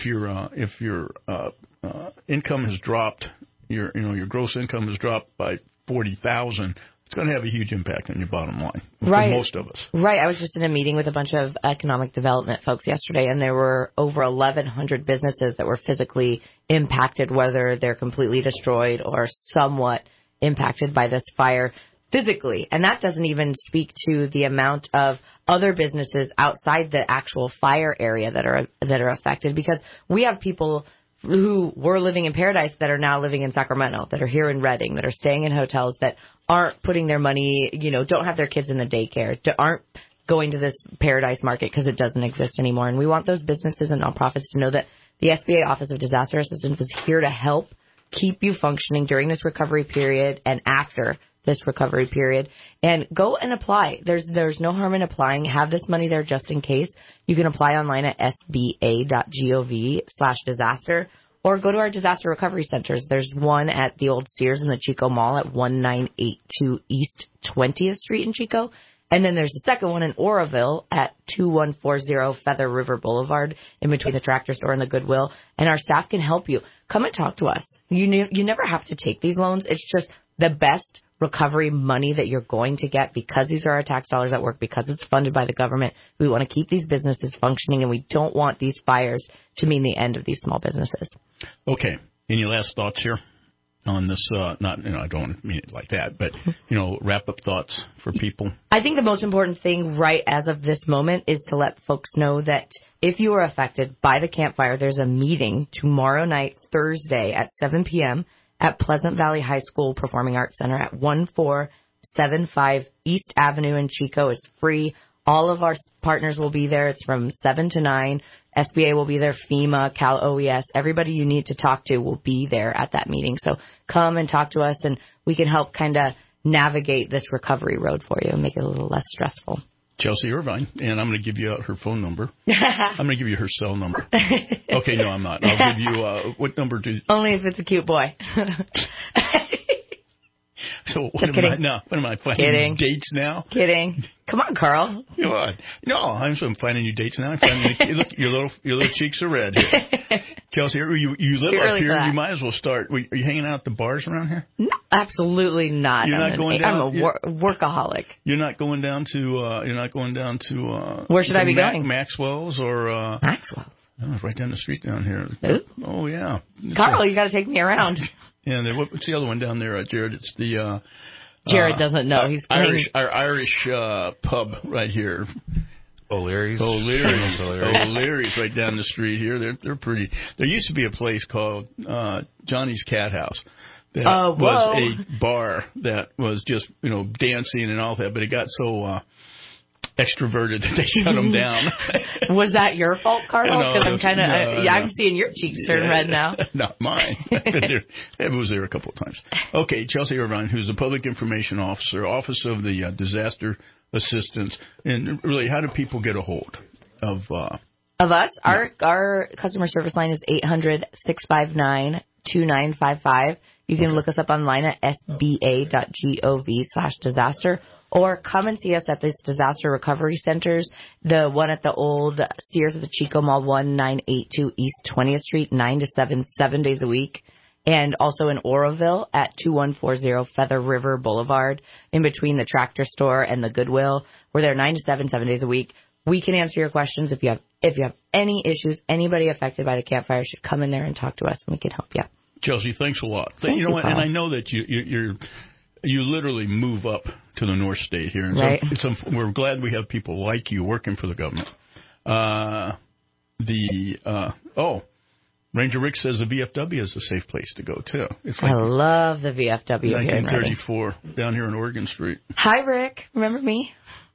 income has dropped, your gross income has dropped by 40,000. It's going to have a huge impact on your bottom line for most of us. Right. I was just in a meeting with a bunch of economic development folks yesterday, and there were over 1,100 businesses that were physically impacted, whether they're completely destroyed or somewhat impacted by this fire physically. And that doesn't even speak to the amount of other businesses outside the actual fire area that are affected, because we have people who were living in Paradise that are now living in Sacramento, that are here in Redding, that are staying in hotels, that aren't putting their money, don't have their kids in the daycare, aren't going to this Paradise Market because it doesn't exist anymore. And we want those businesses and nonprofits to know that the SBA Office of Disaster Assistance is here to help keep you functioning during this recovery period and after this recovery period. And go and apply. There's no harm in applying. Have this money there just in case. You can apply online at sba.gov/disaster, or go to our disaster recovery centers. There's one at the old Sears in the Chico Mall at 1982 East 20th Street in Chico. And then there's the second one in Oroville at 2140 Feather River Boulevard, in between the Tractor Store and the Goodwill. And our staff can help you. Come and talk to us. You never have to take these loans. It's just the best recovery money that you're going to get, because these are our tax dollars at work, because it's funded by the government. We want to keep these businesses functioning, and we don't want these fires to mean the end of these small businesses. Okay. Any last thoughts here on this? I don't mean it like that, but, wrap up thoughts for people. I think the most important thing right as of this moment is to let folks know that if you are affected by the Camp Fire, there's a meeting tomorrow night, Thursday at 7 p.m. at Pleasant Valley High School Performing Arts Center at 1475 East Avenue in Chico. It's free. All of our partners will be there. It's from 7 to 9. SBA will be there. FEMA, Cal OES, everybody you need to talk to will be there at that meeting. So come and talk to us, and we can help kind of navigate this recovery road for you and make it a little less stressful. Chelsea Irvine, and I'm going to give you her phone number. I'm going to give you her cell number. Okay, no, I'm not. I'll give you, what number do... Only if it's a cute boy. So what am I finding dates now? Kidding. Come on, Carl. Come on. No, I'm finding you dates now. I'm finding your little cheeks are red here. Chelsea, you live up here. You might as well start. Are you hanging out at the bars around here? No, absolutely not. You're not going down. I'm a workaholic. You're not going down to. Where should I be going? Maxwell's or Maxwell's. Oh, right down the street down here. Ooh. Oh yeah. Carl, you got to take me around. And what's the other one down there, Jared? It's the Jared doesn't know. He's Irish pub right here. O'Leary's right down the street here. They're pretty. There used to be a place called Johnny's Cat House, that was a bar that was just, dancing and all that, but it got so extroverted that they shut them down. Was that your fault, Carl? Because I'm kind of, no. I'm seeing your cheeks turn red now. Not mine. I was there a couple of times. Okay, Chelsea Irvine, who's the Public Information Officer, Office of the Disaster Assistance, and really, how do people get a hold of us? Our customer service line is 800-659-2955. You can look us up online at sba.gov/disaster, or come and see us at these disaster recovery centers. The one at the old Sears of the Chico Mall, 1982 East 20th Street, 9 to 7, 7 days a week. And also in Oroville at 2140 Feather River Boulevard, in between the Tractor Store and the Goodwill. We're there 9 to 7, 7 days a week. We can answer your questions. If you have any issues, anybody affected by the Camp Fire should come in there and talk to us, and we can help you. Chelsea, thanks a lot. Thank you, what? And I know that you literally move up to the North State here. And right. So we're glad we have people like you working for the government. Ranger Rick says the VFW is a safe place to go, too. It's like I love the VFW 1934 down here on Oregon Street. Hi, Rick. Remember me?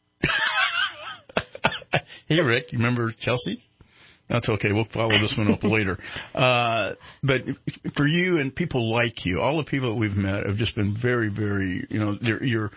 Hey, Rick. You remember Chelsea? That's okay. We'll follow this one up later. But for you and people like you, all the people that we've met have just been very, very, your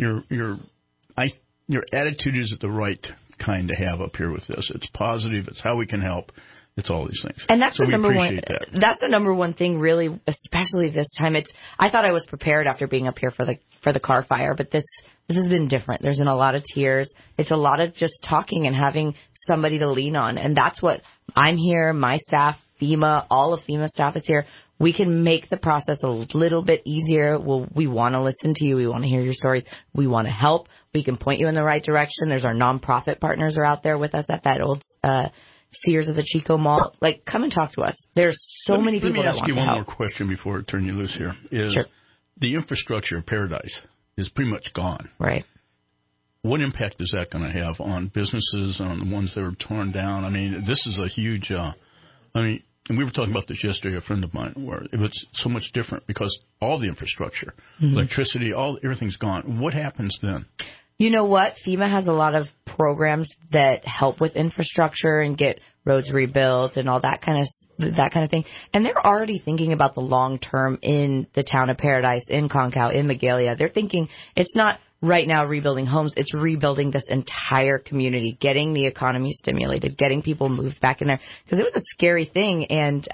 attitude is the right kind to have up here with this. It's positive. It's how we can help. It's all these things. And that's so the number one. That. That's the number one thing, really, especially this time. I thought I was prepared after being up here for the Carr Fire, but this has been different. There's been a lot of tears. It's a lot of just talking and having somebody to lean on, and that's what I'm here. My staff, FEMA, all of FEMA staff is here. We can make the process a little bit easier. We want to listen to you. We want to hear your stories. We want to help. We can point you in the right direction. There's our nonprofit partners are out there with us at that old Sears of the Chico Mall. Like, come and talk to us. There's so many people that want to help. Let me ask you one more question before I turn you loose here. Sure. The infrastructure of Paradise is pretty much gone. Right. What impact is that going to have on businesses, on the ones that are torn down? I mean, this is a huge, and we were talking about this yesterday, a friend of mine, where it was so much different because all the infrastructure, electricity, everything's gone. What happens then? You know what? FEMA has a lot of programs that help with infrastructure and get roads rebuilt and all that kind of thing. And they're already thinking about the long term in the town of Paradise, in Concow, in Magalia. They're thinking it's not right now rebuilding homes. It's rebuilding this entire community, getting the economy stimulated, getting people moved back in there. Because it was a scary thing. And,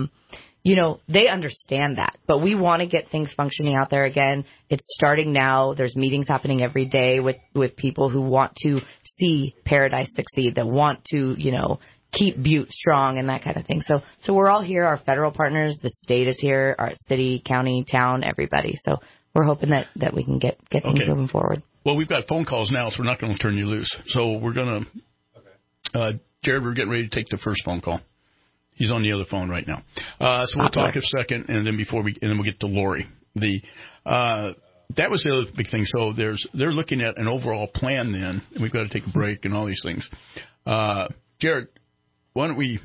they understand that. But we want to get things functioning out there again. It's starting now. There's meetings happening every day with people who want to see Paradise succeed, that want to, keep Butte strong and that kind of thing. So we're all here. Our federal partners, the state is here, our city, county, town, everybody. So we're hoping that we can get things moving forward. Well, we've got phone calls now, so we're not going to turn you loose. So we're going to, Jared, we're getting ready to take the first phone call. He's on the other phone right now. So we'll talk a second, and then we'll get to Lori. That was the other big thing. So they're looking at an overall plan then, and we've got to take a break and all these things. Jared, why don't we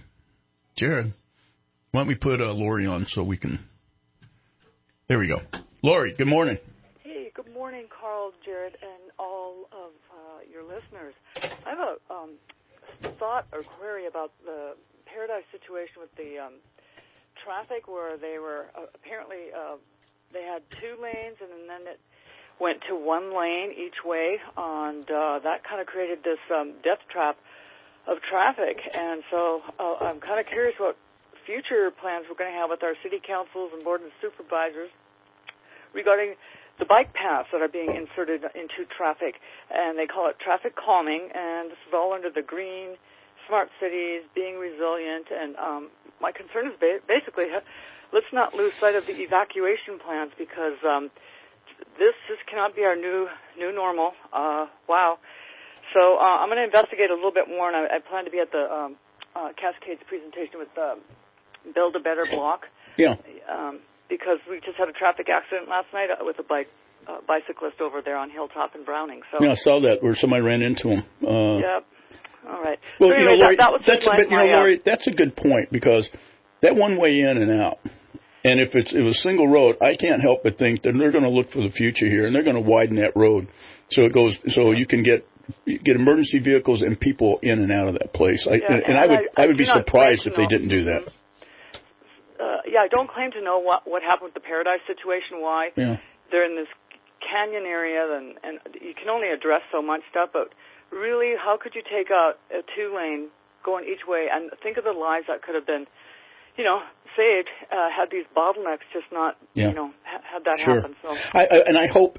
put Lori on so we can? There we go. Lori, good morning. Hey, good morning, Carl, Jared, and all of your listeners. I have a thought or query about the Paradise situation with the traffic, where they were apparently they had 2 lanes and then it went to 1 lane each way, and that kind of created this death trap of traffic. And so I'm kind of curious what future plans we're going to have with our city councils and board of supervisors regarding the bike paths that are being inserted into traffic, and they call it traffic calming, and this is all under the green, smart cities, being resilient, and my concern is basically let's not lose sight of the evacuation plans, because this cannot be our new normal. Wow. So I'm going to investigate a little bit more, and I plan to be at the Cascades presentation with Build a Better Block. Yeah. Because we just had a traffic accident last night with a bicyclist over there on Hilltop and Browning. So yeah, I saw that where somebody ran into him. Yep. All right. Well, so anyway, Lori, that was Lori, that's a good point, because that one way in and out, And if it was single road, I can't help but think that they're going to look for the future here, and they're going to widen that road so you can get emergency vehicles and people in and out of that place. I would be surprised if they didn't do that. I don't claim to know what happened with the Paradise situation, why they're in this canyon area, and you can only address so much stuff, but really, how could you take a 2-lane going each way, and think of the lives that could have been, saved had these bottlenecks just not, had that happen. So, I hope,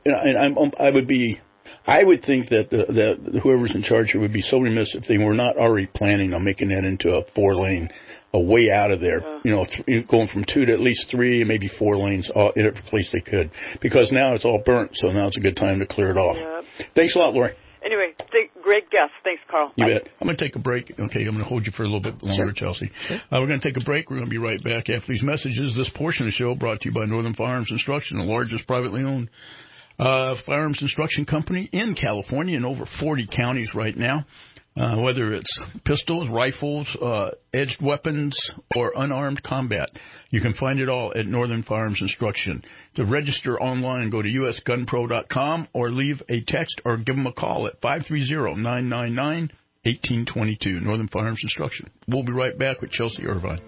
I would think that whoever's in charge here would be so remiss if they were not already planning on making that into a 4-lane, a way out of there. Going from 2 to at least 3, maybe 4 lanes in every place they could, because now it's all burnt. So now it's a good time to clear it off. Thanks a lot, Lori. Anyway, great guest. Thanks, Carl. You bet. I'm going to take a break. Okay, I'm going to hold you for a little bit longer, Chelsea. We're going to take a break. We're going to be right back after these messages. This portion of the show brought to you by Northern Firearms Instruction, the largest privately owned firearms instruction company in California in over 40 counties right now. Whether it's pistols, rifles, edged weapons, or unarmed combat. You can find it all at Northern Firearms Instruction. To register online, go to usgunpro.com or leave a text or give them a call at 530-999-1822. Northern Firearms Instruction. We'll be right back with Chelsea Irvine.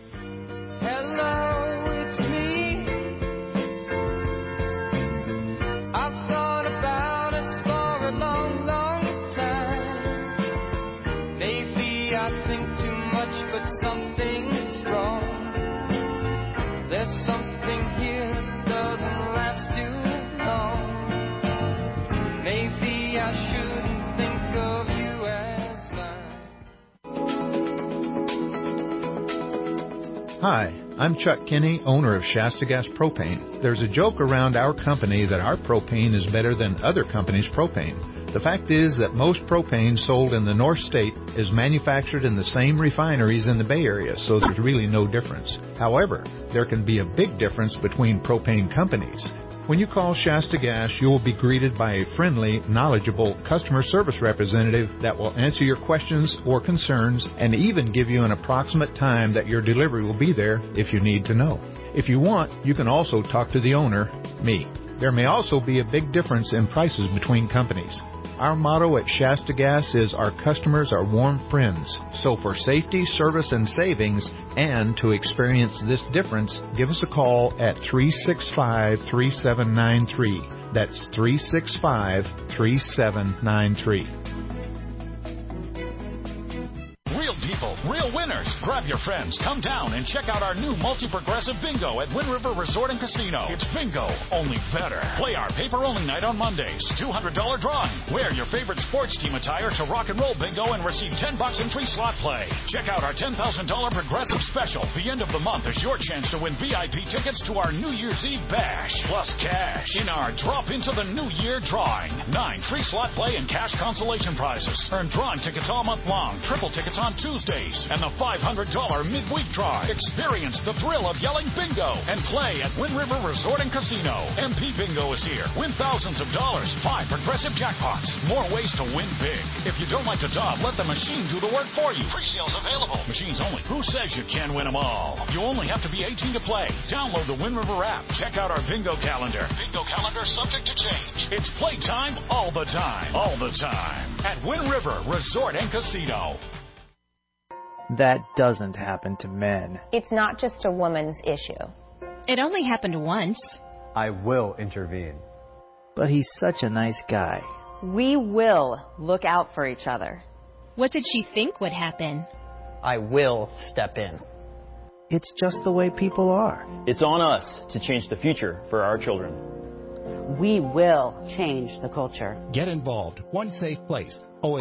Hi, I'm Chuck Kinney, owner of Shasta Gas Propane. There's a joke around our company that our propane is better than other companies' propane. The fact is that most propane sold in the North State is manufactured in the same refineries in the Bay Area, so there's really no difference. However, there can be a big difference between propane companies. When you call Shasta Gas, you will be greeted by a friendly, knowledgeable customer service representative that will answer your questions or concerns and even give you an approximate time that your delivery will be there if you need to know. If you want, you can also talk to the owner, me. There may also be a big difference in prices between companies. Our motto at Shasta Gas is our customers are warm friends. So for safety, service, and savings, and to experience this difference, give us a call at 365-3793. That's 365-3793. Real winners. Grab your friends. Come down and check out our new multi-progressive bingo at Wind River Resort and Casino. It's bingo, only better. Play our paper-only night on Mondays. $200 drawing. Wear your favorite sports team attire to rock and roll bingo and receive $10 in free slot play. Check out our $10,000 progressive special. The end of the month is your chance to win VIP tickets to our New Year's Eve bash, plus cash in our Drop Into the New Year drawing. 9 free slot play and cash consolation prizes. Earn drawing tickets all month long. Triple tickets on Tuesdays. And the $500 midweek draw. Experience the thrill of yelling bingo and play at Wind River Resort and Casino. MP Bingo is here. Win thousands of dollars. 5 progressive jackpots. More ways to win big. If you don't like to job, let the machine do the work for you. Pre-sales available. Machines only. Who says you can win them all? You only have to be 18 to play. Download the Wind River app. Check out our bingo calendar. Bingo calendar subject to change. It's playtime all the time. All the time. At Wind River Resort and Casino. That doesn't happen to men. It's not just a woman's issue. It only happened once. I will intervene. But he's such a nice guy. We will look out for each other. What did she think would happen? I will step in. It's just the way people are. It's on us to change the future for our children. We will change the culture. Get involved. One safe place.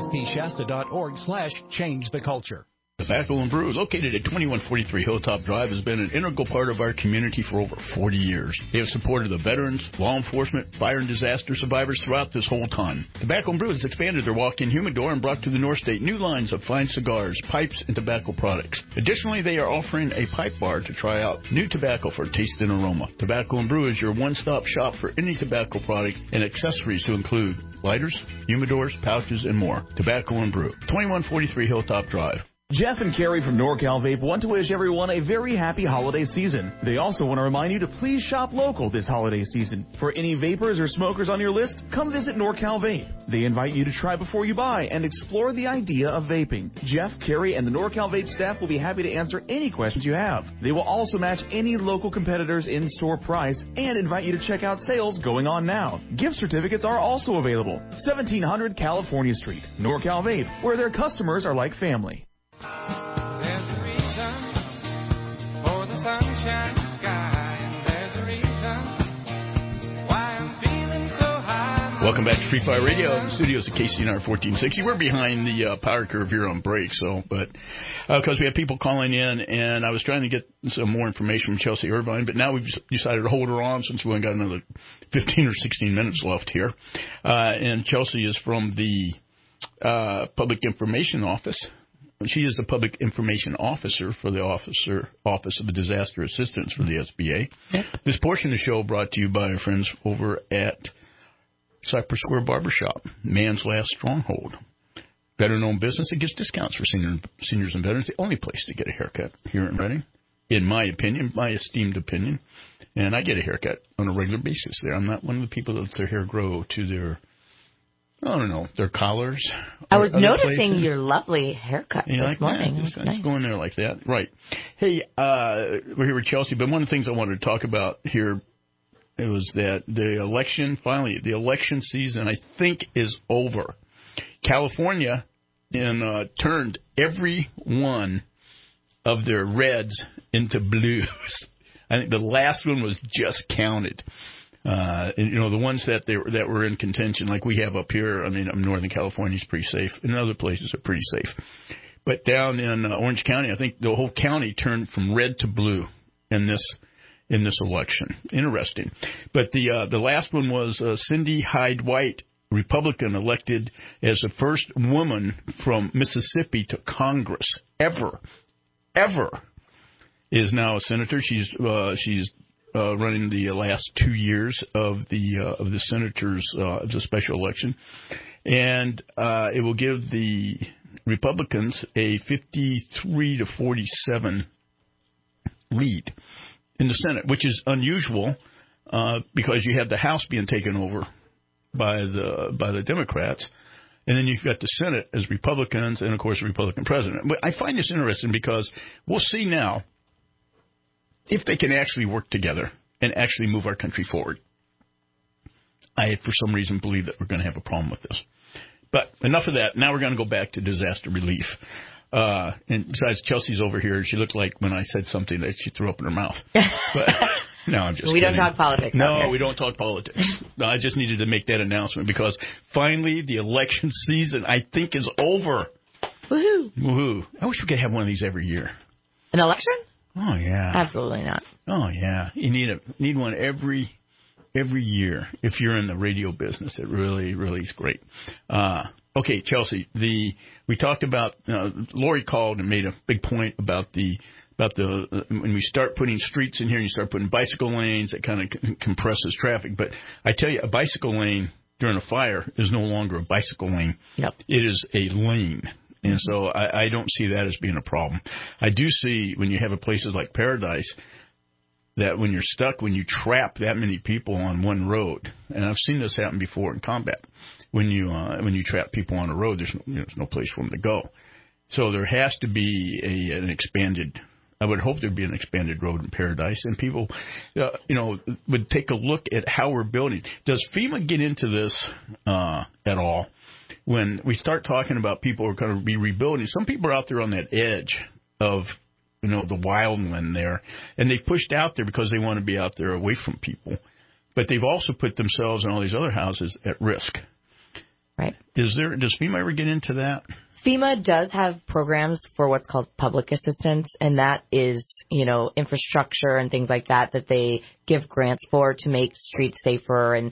ospshasta.org/change the culture. Tobacco and Brew, located at 2143 Hilltop Drive, has been an integral part of our community for over 40 years. They have supported the veterans, law enforcement, fire and disaster survivors throughout this whole time. Tobacco and Brew has expanded their walk-in humidor and brought to the North State new lines of fine cigars, pipes, and tobacco products. Additionally, they are offering a pipe bar to try out new tobacco for taste and aroma. Tobacco and Brew is your one-stop shop for any tobacco product and accessories to include lighters, humidors, pouches, and more. Tobacco and Brew, 2143 Hilltop Drive. Jeff and Carrie from NorCal Vape want to wish everyone a very happy holiday season. They also want to remind you to please shop local this holiday season. For any vapors or smokers on your list, come visit NorCal Vape. They invite you to try before you buy and explore the idea of vaping. Jeff, Carrie, and the NorCal Vape staff will be happy to answer any questions you have. They will also match any local competitors' in-store price and invite you to check out sales going on now. Gift certificates are also available. 1700 California Street, NorCal Vape, where their customers are like family. There's a reason for the sunshine sky, and there's a reason why I'm feeling so high. Welcome back to Free Fire Radio in the studios of KCNR 1460. We're behind the power curve here on break, but because we have people calling in, and I was trying to get some more information from Chelsea Irvine, but now we've decided to hold her on since we only got another 15 or 16 minutes left here. And Chelsea is from the Public Information Office. She is the Public Information Officer for the Office of the Disaster Assistance for the SBA. Yep. This portion of the show brought to you by our friends over at Cypress Square Barbershop, man's last stronghold. Veteran-owned business that gets discounts for seniors and veterans. The only place to get a haircut here in Redding, in my opinion, my esteemed opinion. And I get a haircut on a regular basis there. I'm not one of the people that let their hair grow to their, I don't know, their collars. I was noticing your lovely haircut this like morning. That? Just going there like that. Right. Hey, we're here with Chelsea, but one of the things I wanted to talk about here, it was that the election season, I think, is over. California turned every one of their reds into blues. I think the last one was just counted. The ones that were in contention, like we have up here, Northern California is pretty safe, and other places are pretty safe. But down in Orange County, I think the whole county turned from red to blue in this election. Interesting. But the last one was Cindy Hyde-White, Republican, elected as the first woman from Mississippi to Congress ever, is now a senator. She's running the last 2 years of the senators the special election, and it will give the Republicans a 53-47 lead in the Senate, which is unusual because you have the House being taken over by the Democrats, and then you've got the Senate as Republicans, and of course the Republican president. But I find this interesting because we'll see now if they can actually work together and actually move our country forward. I, for some reason, believe that we're going to have a problem with this. But enough of that. Now we're going to go back to disaster relief. And besides, Chelsea's over here. She looked like when I said something that she threw up in her mouth. But no, I'm just kidding. We don't talk politics. No, we don't talk politics. No, I just needed to make that announcement because finally the election season, I think, is over. Woohoo. Woohoo. I wish we could have one of these every year. An election? Oh, yeah. Absolutely not. Oh, yeah. You need one every year if you're in the radio business. It really, really is great. Okay, Chelsea, we talked about Lori called and made a big point about the when we start putting streets in here and you start putting bicycle lanes, it kind of compresses traffic. But I tell you, a bicycle lane during a fire is no longer a bicycle lane. Yep. It is a lane. And so I don't see that as being a problem. I do see when you have places like Paradise that when you're stuck, when you trap that many people on one road, and I've seen this happen before in combat, when you trap people on a road, there's no place for them to go. So there has to be an expanded. I would hope there'd be an expanded road in Paradise, and people, would take a look at how we're building. Does FEMA get into this at all? When we start talking about people who are going to be rebuilding, some people are out there on that edge of, the wildland there, and they pushed out there because they want to be out there away from people. But they've also put themselves and all these other houses at risk. Right. Does FEMA ever get into that? FEMA does have programs for what's called public assistance, and that is, infrastructure and things like that they give grants for to make streets safer and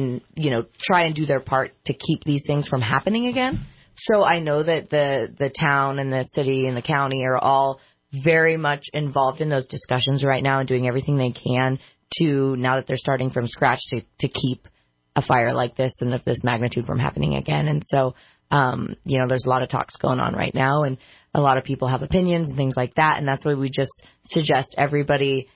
try and do their part to keep these things from happening again. So I know that the town and the city and the county are all very much involved in those discussions right now and doing everything they can to, now that they're starting from scratch, to keep a fire like this and of this magnitude from happening again. And so There's a lot of talks going on right now, and a lot of people have opinions and things like that. And that's why we just suggest everybody,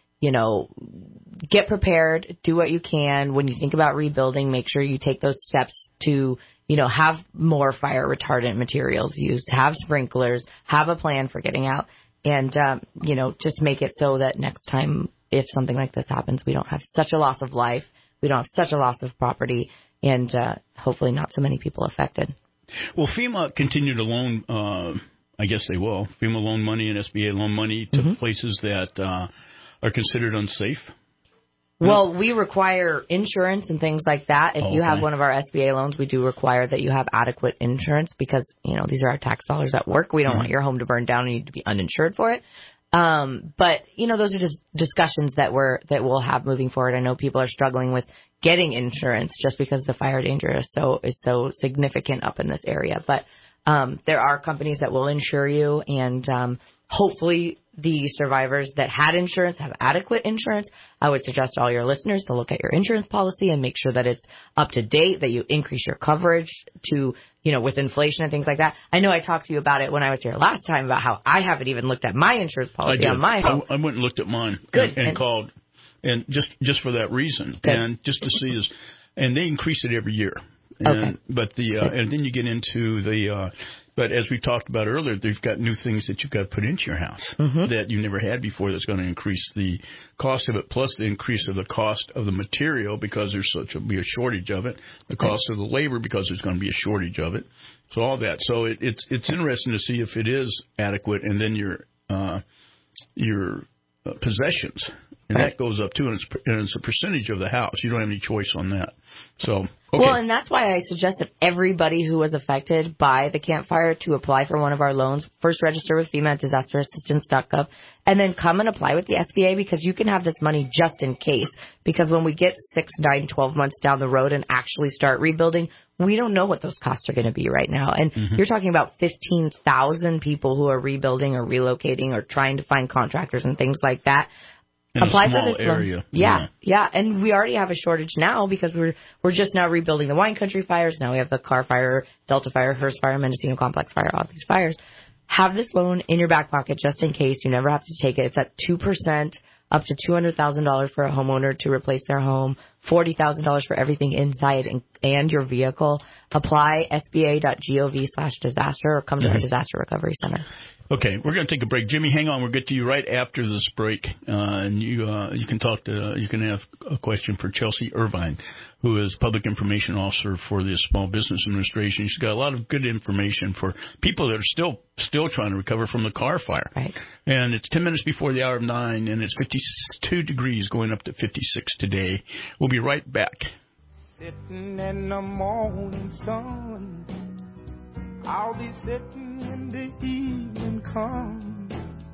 get prepared, do what you can. When you think about rebuilding, make sure you take those steps to, have more fire retardant materials used, have sprinklers, have a plan for getting out, and, just make it so that next time, if something like this happens, we don't have such a loss of life, we don't have such a loss of property, and hopefully not so many people affected. Will FEMA continue to loan, I guess they will, FEMA loan money and SBA loan money to places that are considered unsafe? Well, we require insurance and things like that. If you have one of our SBA loans, we do require that you have adequate insurance because, these are our tax dollars at work. We don't want your home to burn down and you to be uninsured for it. But, those are just discussions that we'll have moving forward. I know people are struggling with getting insurance just because the fire danger is so significant up in this area. But there are companies that will insure you, and hopefully the survivors that had insurance have adequate insurance. I would suggest all your listeners to look at your insurance policy and make sure that it's up to date, that you increase your coverage to, with inflation and things like that. I know I talked to you about it when I was here last time about how I haven't even looked at my insurance policy on my home. I went and looked at mine. Good. And called, and just for that reason. Good. And just to see and they increase it every year. Okay. But and then you get into but as we talked about earlier, they've got new things that you've got to put into your house that you never had before that's going to increase the cost of it, plus the increase of the cost of the material because there's be a shortage of it, the cost of the labor because there's going to be a shortage of it. So all that. So it's interesting to see if it is adequate, and then your possessions. And that goes up, too, and it's a percentage of the house. You don't have any choice on that. So, okay. Well, and that's why I suggest that everybody who was affected by the Camp Fire to apply for one of our loans, first register with FEMA at disasterassistance.gov, and then come and apply with the SBA because you can have this money just in case. Because when we get 6, 9, 12 months down the road and actually start rebuilding, we don't know what those costs are going to be right now. And you're talking about 15,000 people who are rebuilding or relocating or trying to find contractors and things like that. In apply a small for this area. loan. Yeah, and we already have a shortage now because we're just now rebuilding the Wine Country fires. Now we have the Carr Fire, Delta Fire, Hearst Fire, Mendocino Complex Fire, all these fires. Have this loan in your back pocket just in case. You never have to take it. It's at 2%, up to $200,000 for a homeowner to replace their home, $40,000 for everything inside and your vehicle. Apply sba.gov/disaster or come to our disaster recovery center. Okay, we're going to take a break. Jimmy, hang on. We'll get to you right after this break. And you can have a question for Chelsea Irvine, who is Public Information Officer for the Small Business Administration. She's got a lot of good information for people that are still trying to recover from the Carr Fire. Right. And it's 10 minutes before the hour of 9, and it's 52 degrees going up to 56 today. We'll be right back. Sitting in the morning sun, I'll be sitting when the evening comes,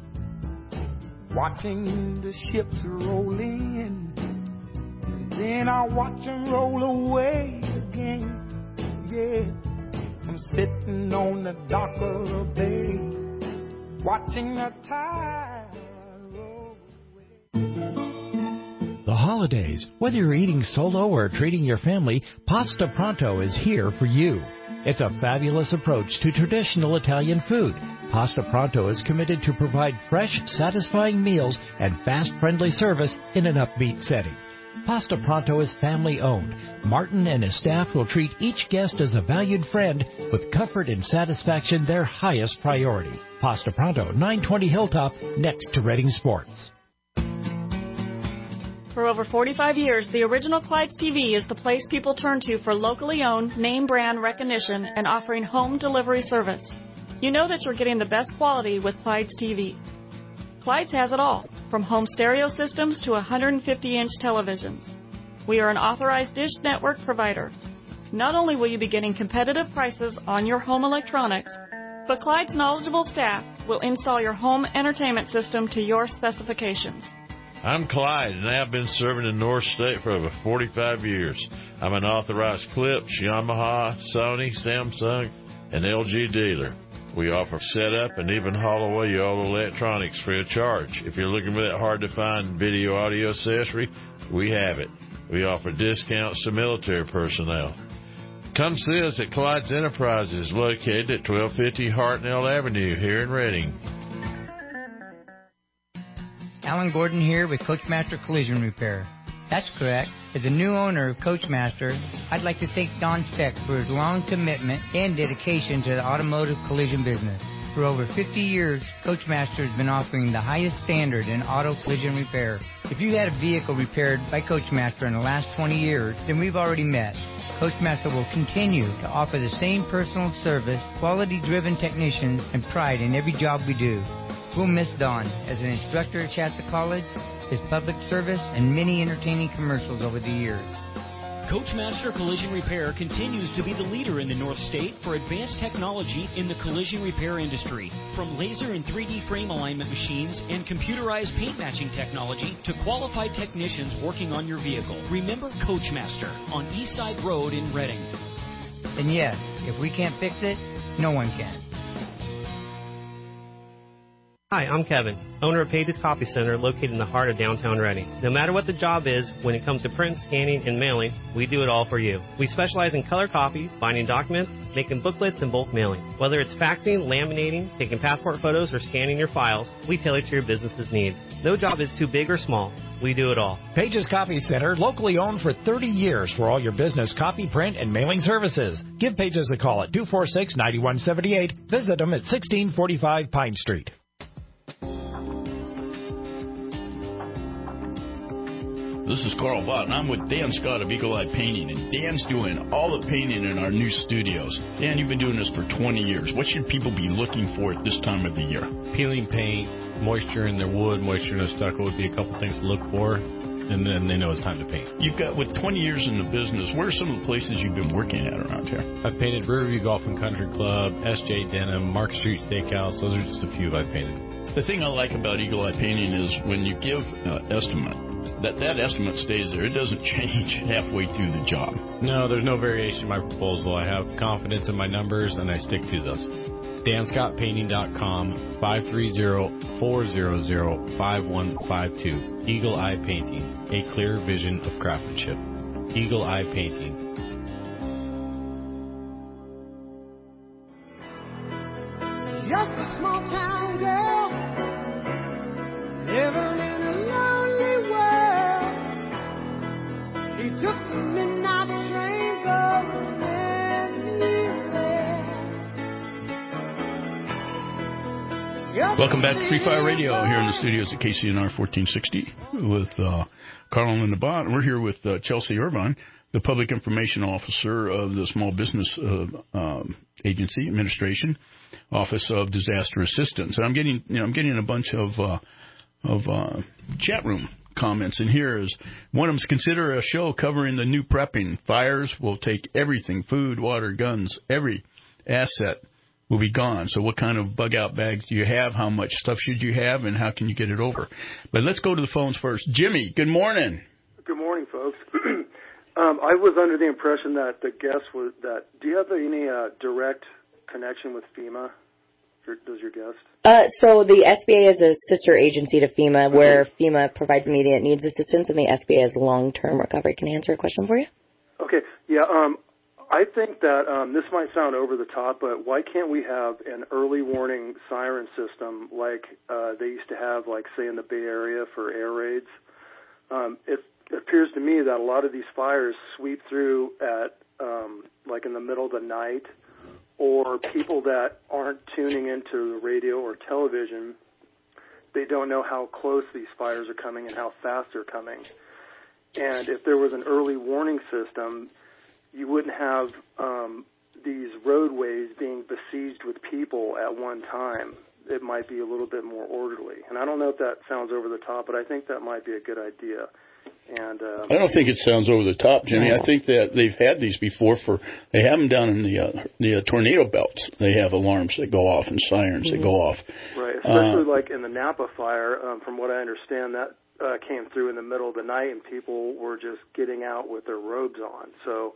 watching the ships roll in, and then I'll watch them roll away again. Yeah, I'm sitting on the dock of the bay, watching the tide roll away. The holidays, whether you're eating solo or treating your family, Pasta Pronto is here for you. It's a fabulous approach to traditional Italian food. Pasta Pronto is committed to provide fresh, satisfying meals and fast, friendly service in an upbeat setting. Pasta Pronto is family-owned. Martin and his staff will treat each guest as a valued friend with comfort and satisfaction their highest priority. Pasta Pronto, 920 Hilltop, next to Reading Sports. For over 45 years, the original Clyde's TV is the place people turn to for locally owned, name brand recognition and offering home delivery service. You know that you're getting the best quality with Clyde's TV. Clyde's has it all, from home stereo systems to 150-inch televisions. We are an authorized Dish Network provider. Not only will you be getting competitive prices on your home electronics, but Clyde's knowledgeable staff will install your home entertainment system to your specifications. I'm Clyde, and I've been serving in North State for over 45 years. I'm an authorized Philips, Yamaha, Sony, Samsung, and LG dealer. We offer setup and even haul away all electronics free of charge. If you're looking for that hard-to-find video-audio accessory, we have it. We offer discounts to military personnel. Come see us at Clyde's Enterprises, located at 1250 Hartnell Avenue here in Reading. Alan Gordon here with Coachmaster Collision Repair. That's correct. As a new owner of Coachmaster, I'd like to thank Don Speck for his long commitment and dedication to the automotive collision business. For over 50 years, Coachmaster has been offering the highest standard in auto collision repair. If you had a vehicle repaired by Coachmaster in the last 20 years, then we've already met. Coachmaster will continue to offer the same personal service, quality-driven technicians, and pride in every job we do. We'll miss Don as an instructor at Shasta College, his public service, and many entertaining commercials over the years. Coachmaster Collision Repair continues to be the leader in the North State for advanced technology in the collision repair industry. From laser and 3D frame alignment machines and computerized paint matching technology to qualified technicians working on your vehicle. Remember Coachmaster on Eastside Road in Reading. And yes, if we can't fix it, no one can. Hi, I'm Kevin, owner of Page's Copy Center located in the heart of downtown Reading. No matter what the job is, when it comes to print, scanning, and mailing, we do it all for you. We specialize in color copies, binding documents, making booklets, and bulk mailing. Whether it's faxing, laminating, taking passport photos, or scanning your files, we tailor to your business's needs. No job is too big or small. We do it all. Page's Copy Center, locally owned for 30 years for all your business copy, print, and mailing services. Give Page's a call at 246-9178. Visit them at 1645 Pine Street. This is Carl Bott, and I'm with Dan Scott of Eagle Eye Painting, and Dan's doing all the painting in our new studios. Dan, you've been doing this for 20 years. What should people be looking for at this time of the year? Peeling paint, moisture in their wood, moisture in their stucco would be a couple things to look for, and then they know it's time to paint. You've got, with 20 years in the business, where are some of the places you've been working at around here? I've painted Riverview Golf and Country Club, S.J. Denham, Market Street Steakhouse. Those are just a few I've painted. The thing I like about Eagle Eye Painting is when you give an estimate, that estimate stays there. It doesn't change halfway through the job. No, there's no variation in my proposal. I have confidence in my numbers, and I stick to those. DanScottPainting.com, 530-400-5152. Eagle Eye Painting, a clear vision of craftsmanship. Eagle Eye Painting. Just a small town girl living in a lonely world. He took the midnight train going anywhere. Welcome back to Free Fire Radio here in the studios at KCNR 1460 with Carl and Linda Bott. We're here with Chelsea Irvine, the Public Information Officer of the Small Business Agency Administration Office of Disaster Assistance. And I'm getting a bunch of chat room comments in here. Is one of them is consider a show covering the new prepping. Fires will take everything: food, water, guns, every asset will be gone. So what kind of bug-out bags do you have? How much stuff should you have? And how can you get it over? But let's go to the phones first. Jimmy, good morning. Good morning, folks. I was under the impression that the guest was that. Do you have any direct connection with FEMA? Does your guest? So the SBA is a sister agency to FEMA, where FEMA provides immediate needs assistance, and the SBA is long-term recovery. Can I answer a question for you? Okay. Yeah. I think that this might sound over the top, but why can't we have an early warning siren system like they used to have, like, say, in the Bay Area for air raids? It appears to me that a lot of these fires sweep through at, like, in the middle of the night, or people that aren't tuning into the radio or television, they don't know how close these fires are coming and how fast they're coming. And if there was an early warning system, you wouldn't have these roadways being besieged with people at one time. It might be a little bit more orderly. And I don't know if that sounds over the top, but I think that might be a good idea. And I don't think it sounds over the top, Jimmy. I think that they've had these before. They have them down in the tornado belts. They have alarms that go off and sirens that go off. Right, especially like in the Napa fire. From what I understand, that came through in the middle of the night, and people were just getting out with their robes on. So,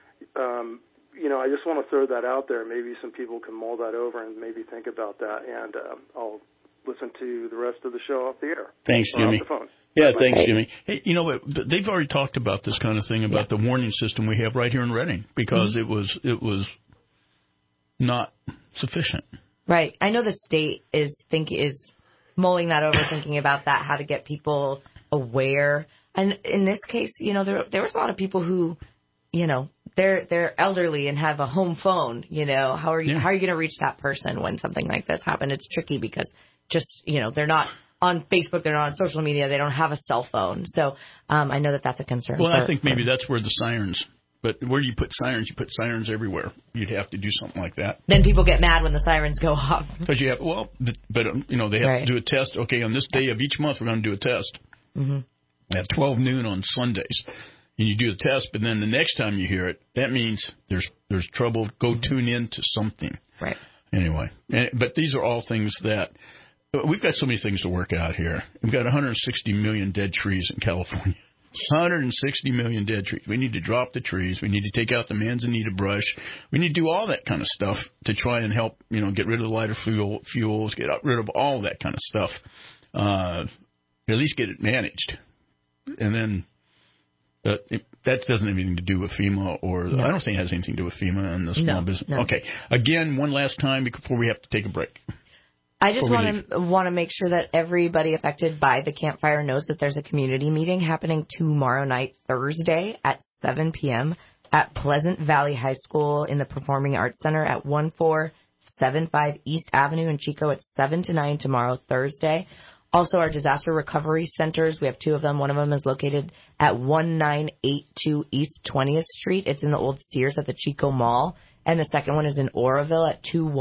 I just want to throw that out there. Maybe some people can mull that over and maybe think about that. And I'll listen to the rest of the show off the air. Thanks, or Jimmy. Off the phone. Yeah, thanks, Jimmy. Hey, you know what? They've already talked about this kind of thing about the warning system we have right here in Reading because it was not sufficient. Right. I know the state is mulling that over, thinking about that, how to get people aware. And in this case, you know, there was a lot of people who, you know, they're elderly and have a home phone. You know, how are you going to reach that person when something like this happened? It's tricky because just, you know, they're not on Facebook, they're not on social media, they don't have a cell phone. So I know that that's a concern. Well, I think maybe that's where the sirens. But where do you put sirens? You put sirens everywhere. You'd have to do something like that. Then people get mad when the sirens go off. Because you have, you know, they have to do a test. Okay, on this day of each month, we're going to do a test at 12 noon on Sundays. And you do the test, but then the next time you hear it, that means there's trouble. Go tune in to something. Right. Anyway, but these are all things that we've got so many things to work out here. We've got 160 million dead trees in California. 160 million dead trees. We need to drop the trees. We need to take out the manzanita brush. We need to do all that kind of stuff to try and help, you know, get rid of the lighter fuels, get rid of all that kind of stuff. At least get it managed. And then that doesn't have anything to do with FEMA or I don't think it has anything to do with FEMA and the small business. No. Okay. Again, one last time before we have to take a break. I just want to make sure that everybody affected by the Camp Fire knows that there's a community meeting happening tomorrow night, Thursday at 7 p.m. at Pleasant Valley High School in the Performing Arts Center at 1475 East Avenue in Chico at 7 to 9 tomorrow, Thursday. Also, our disaster recovery centers, we have two of them. One of them is located at 1982 East 20th Street. It's in the old Sears at the Chico Mall. And the second one is in Oroville at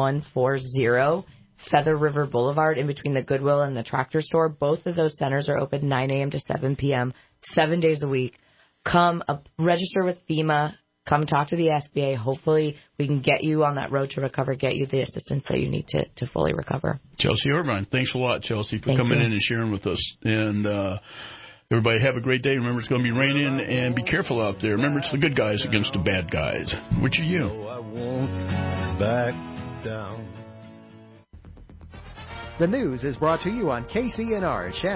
2140 Feather River Boulevard in between the Goodwill and the Tractor Store. Both of those centers are open 9 a.m. to 7 p.m., 7 days a week. Come register with FEMA. Come talk to the SBA. Hopefully we can get you on that road to recover, get you the assistance that you need to fully recover. Chelsea Irvine. Thanks a lot, Chelsea, for coming in and sharing with us. And everybody have a great day. Remember, it's going to be raining, and be careful out there. Remember, it's the good guys against the bad guys. Which are you? I won't back down. The news is brought to you on KCNR.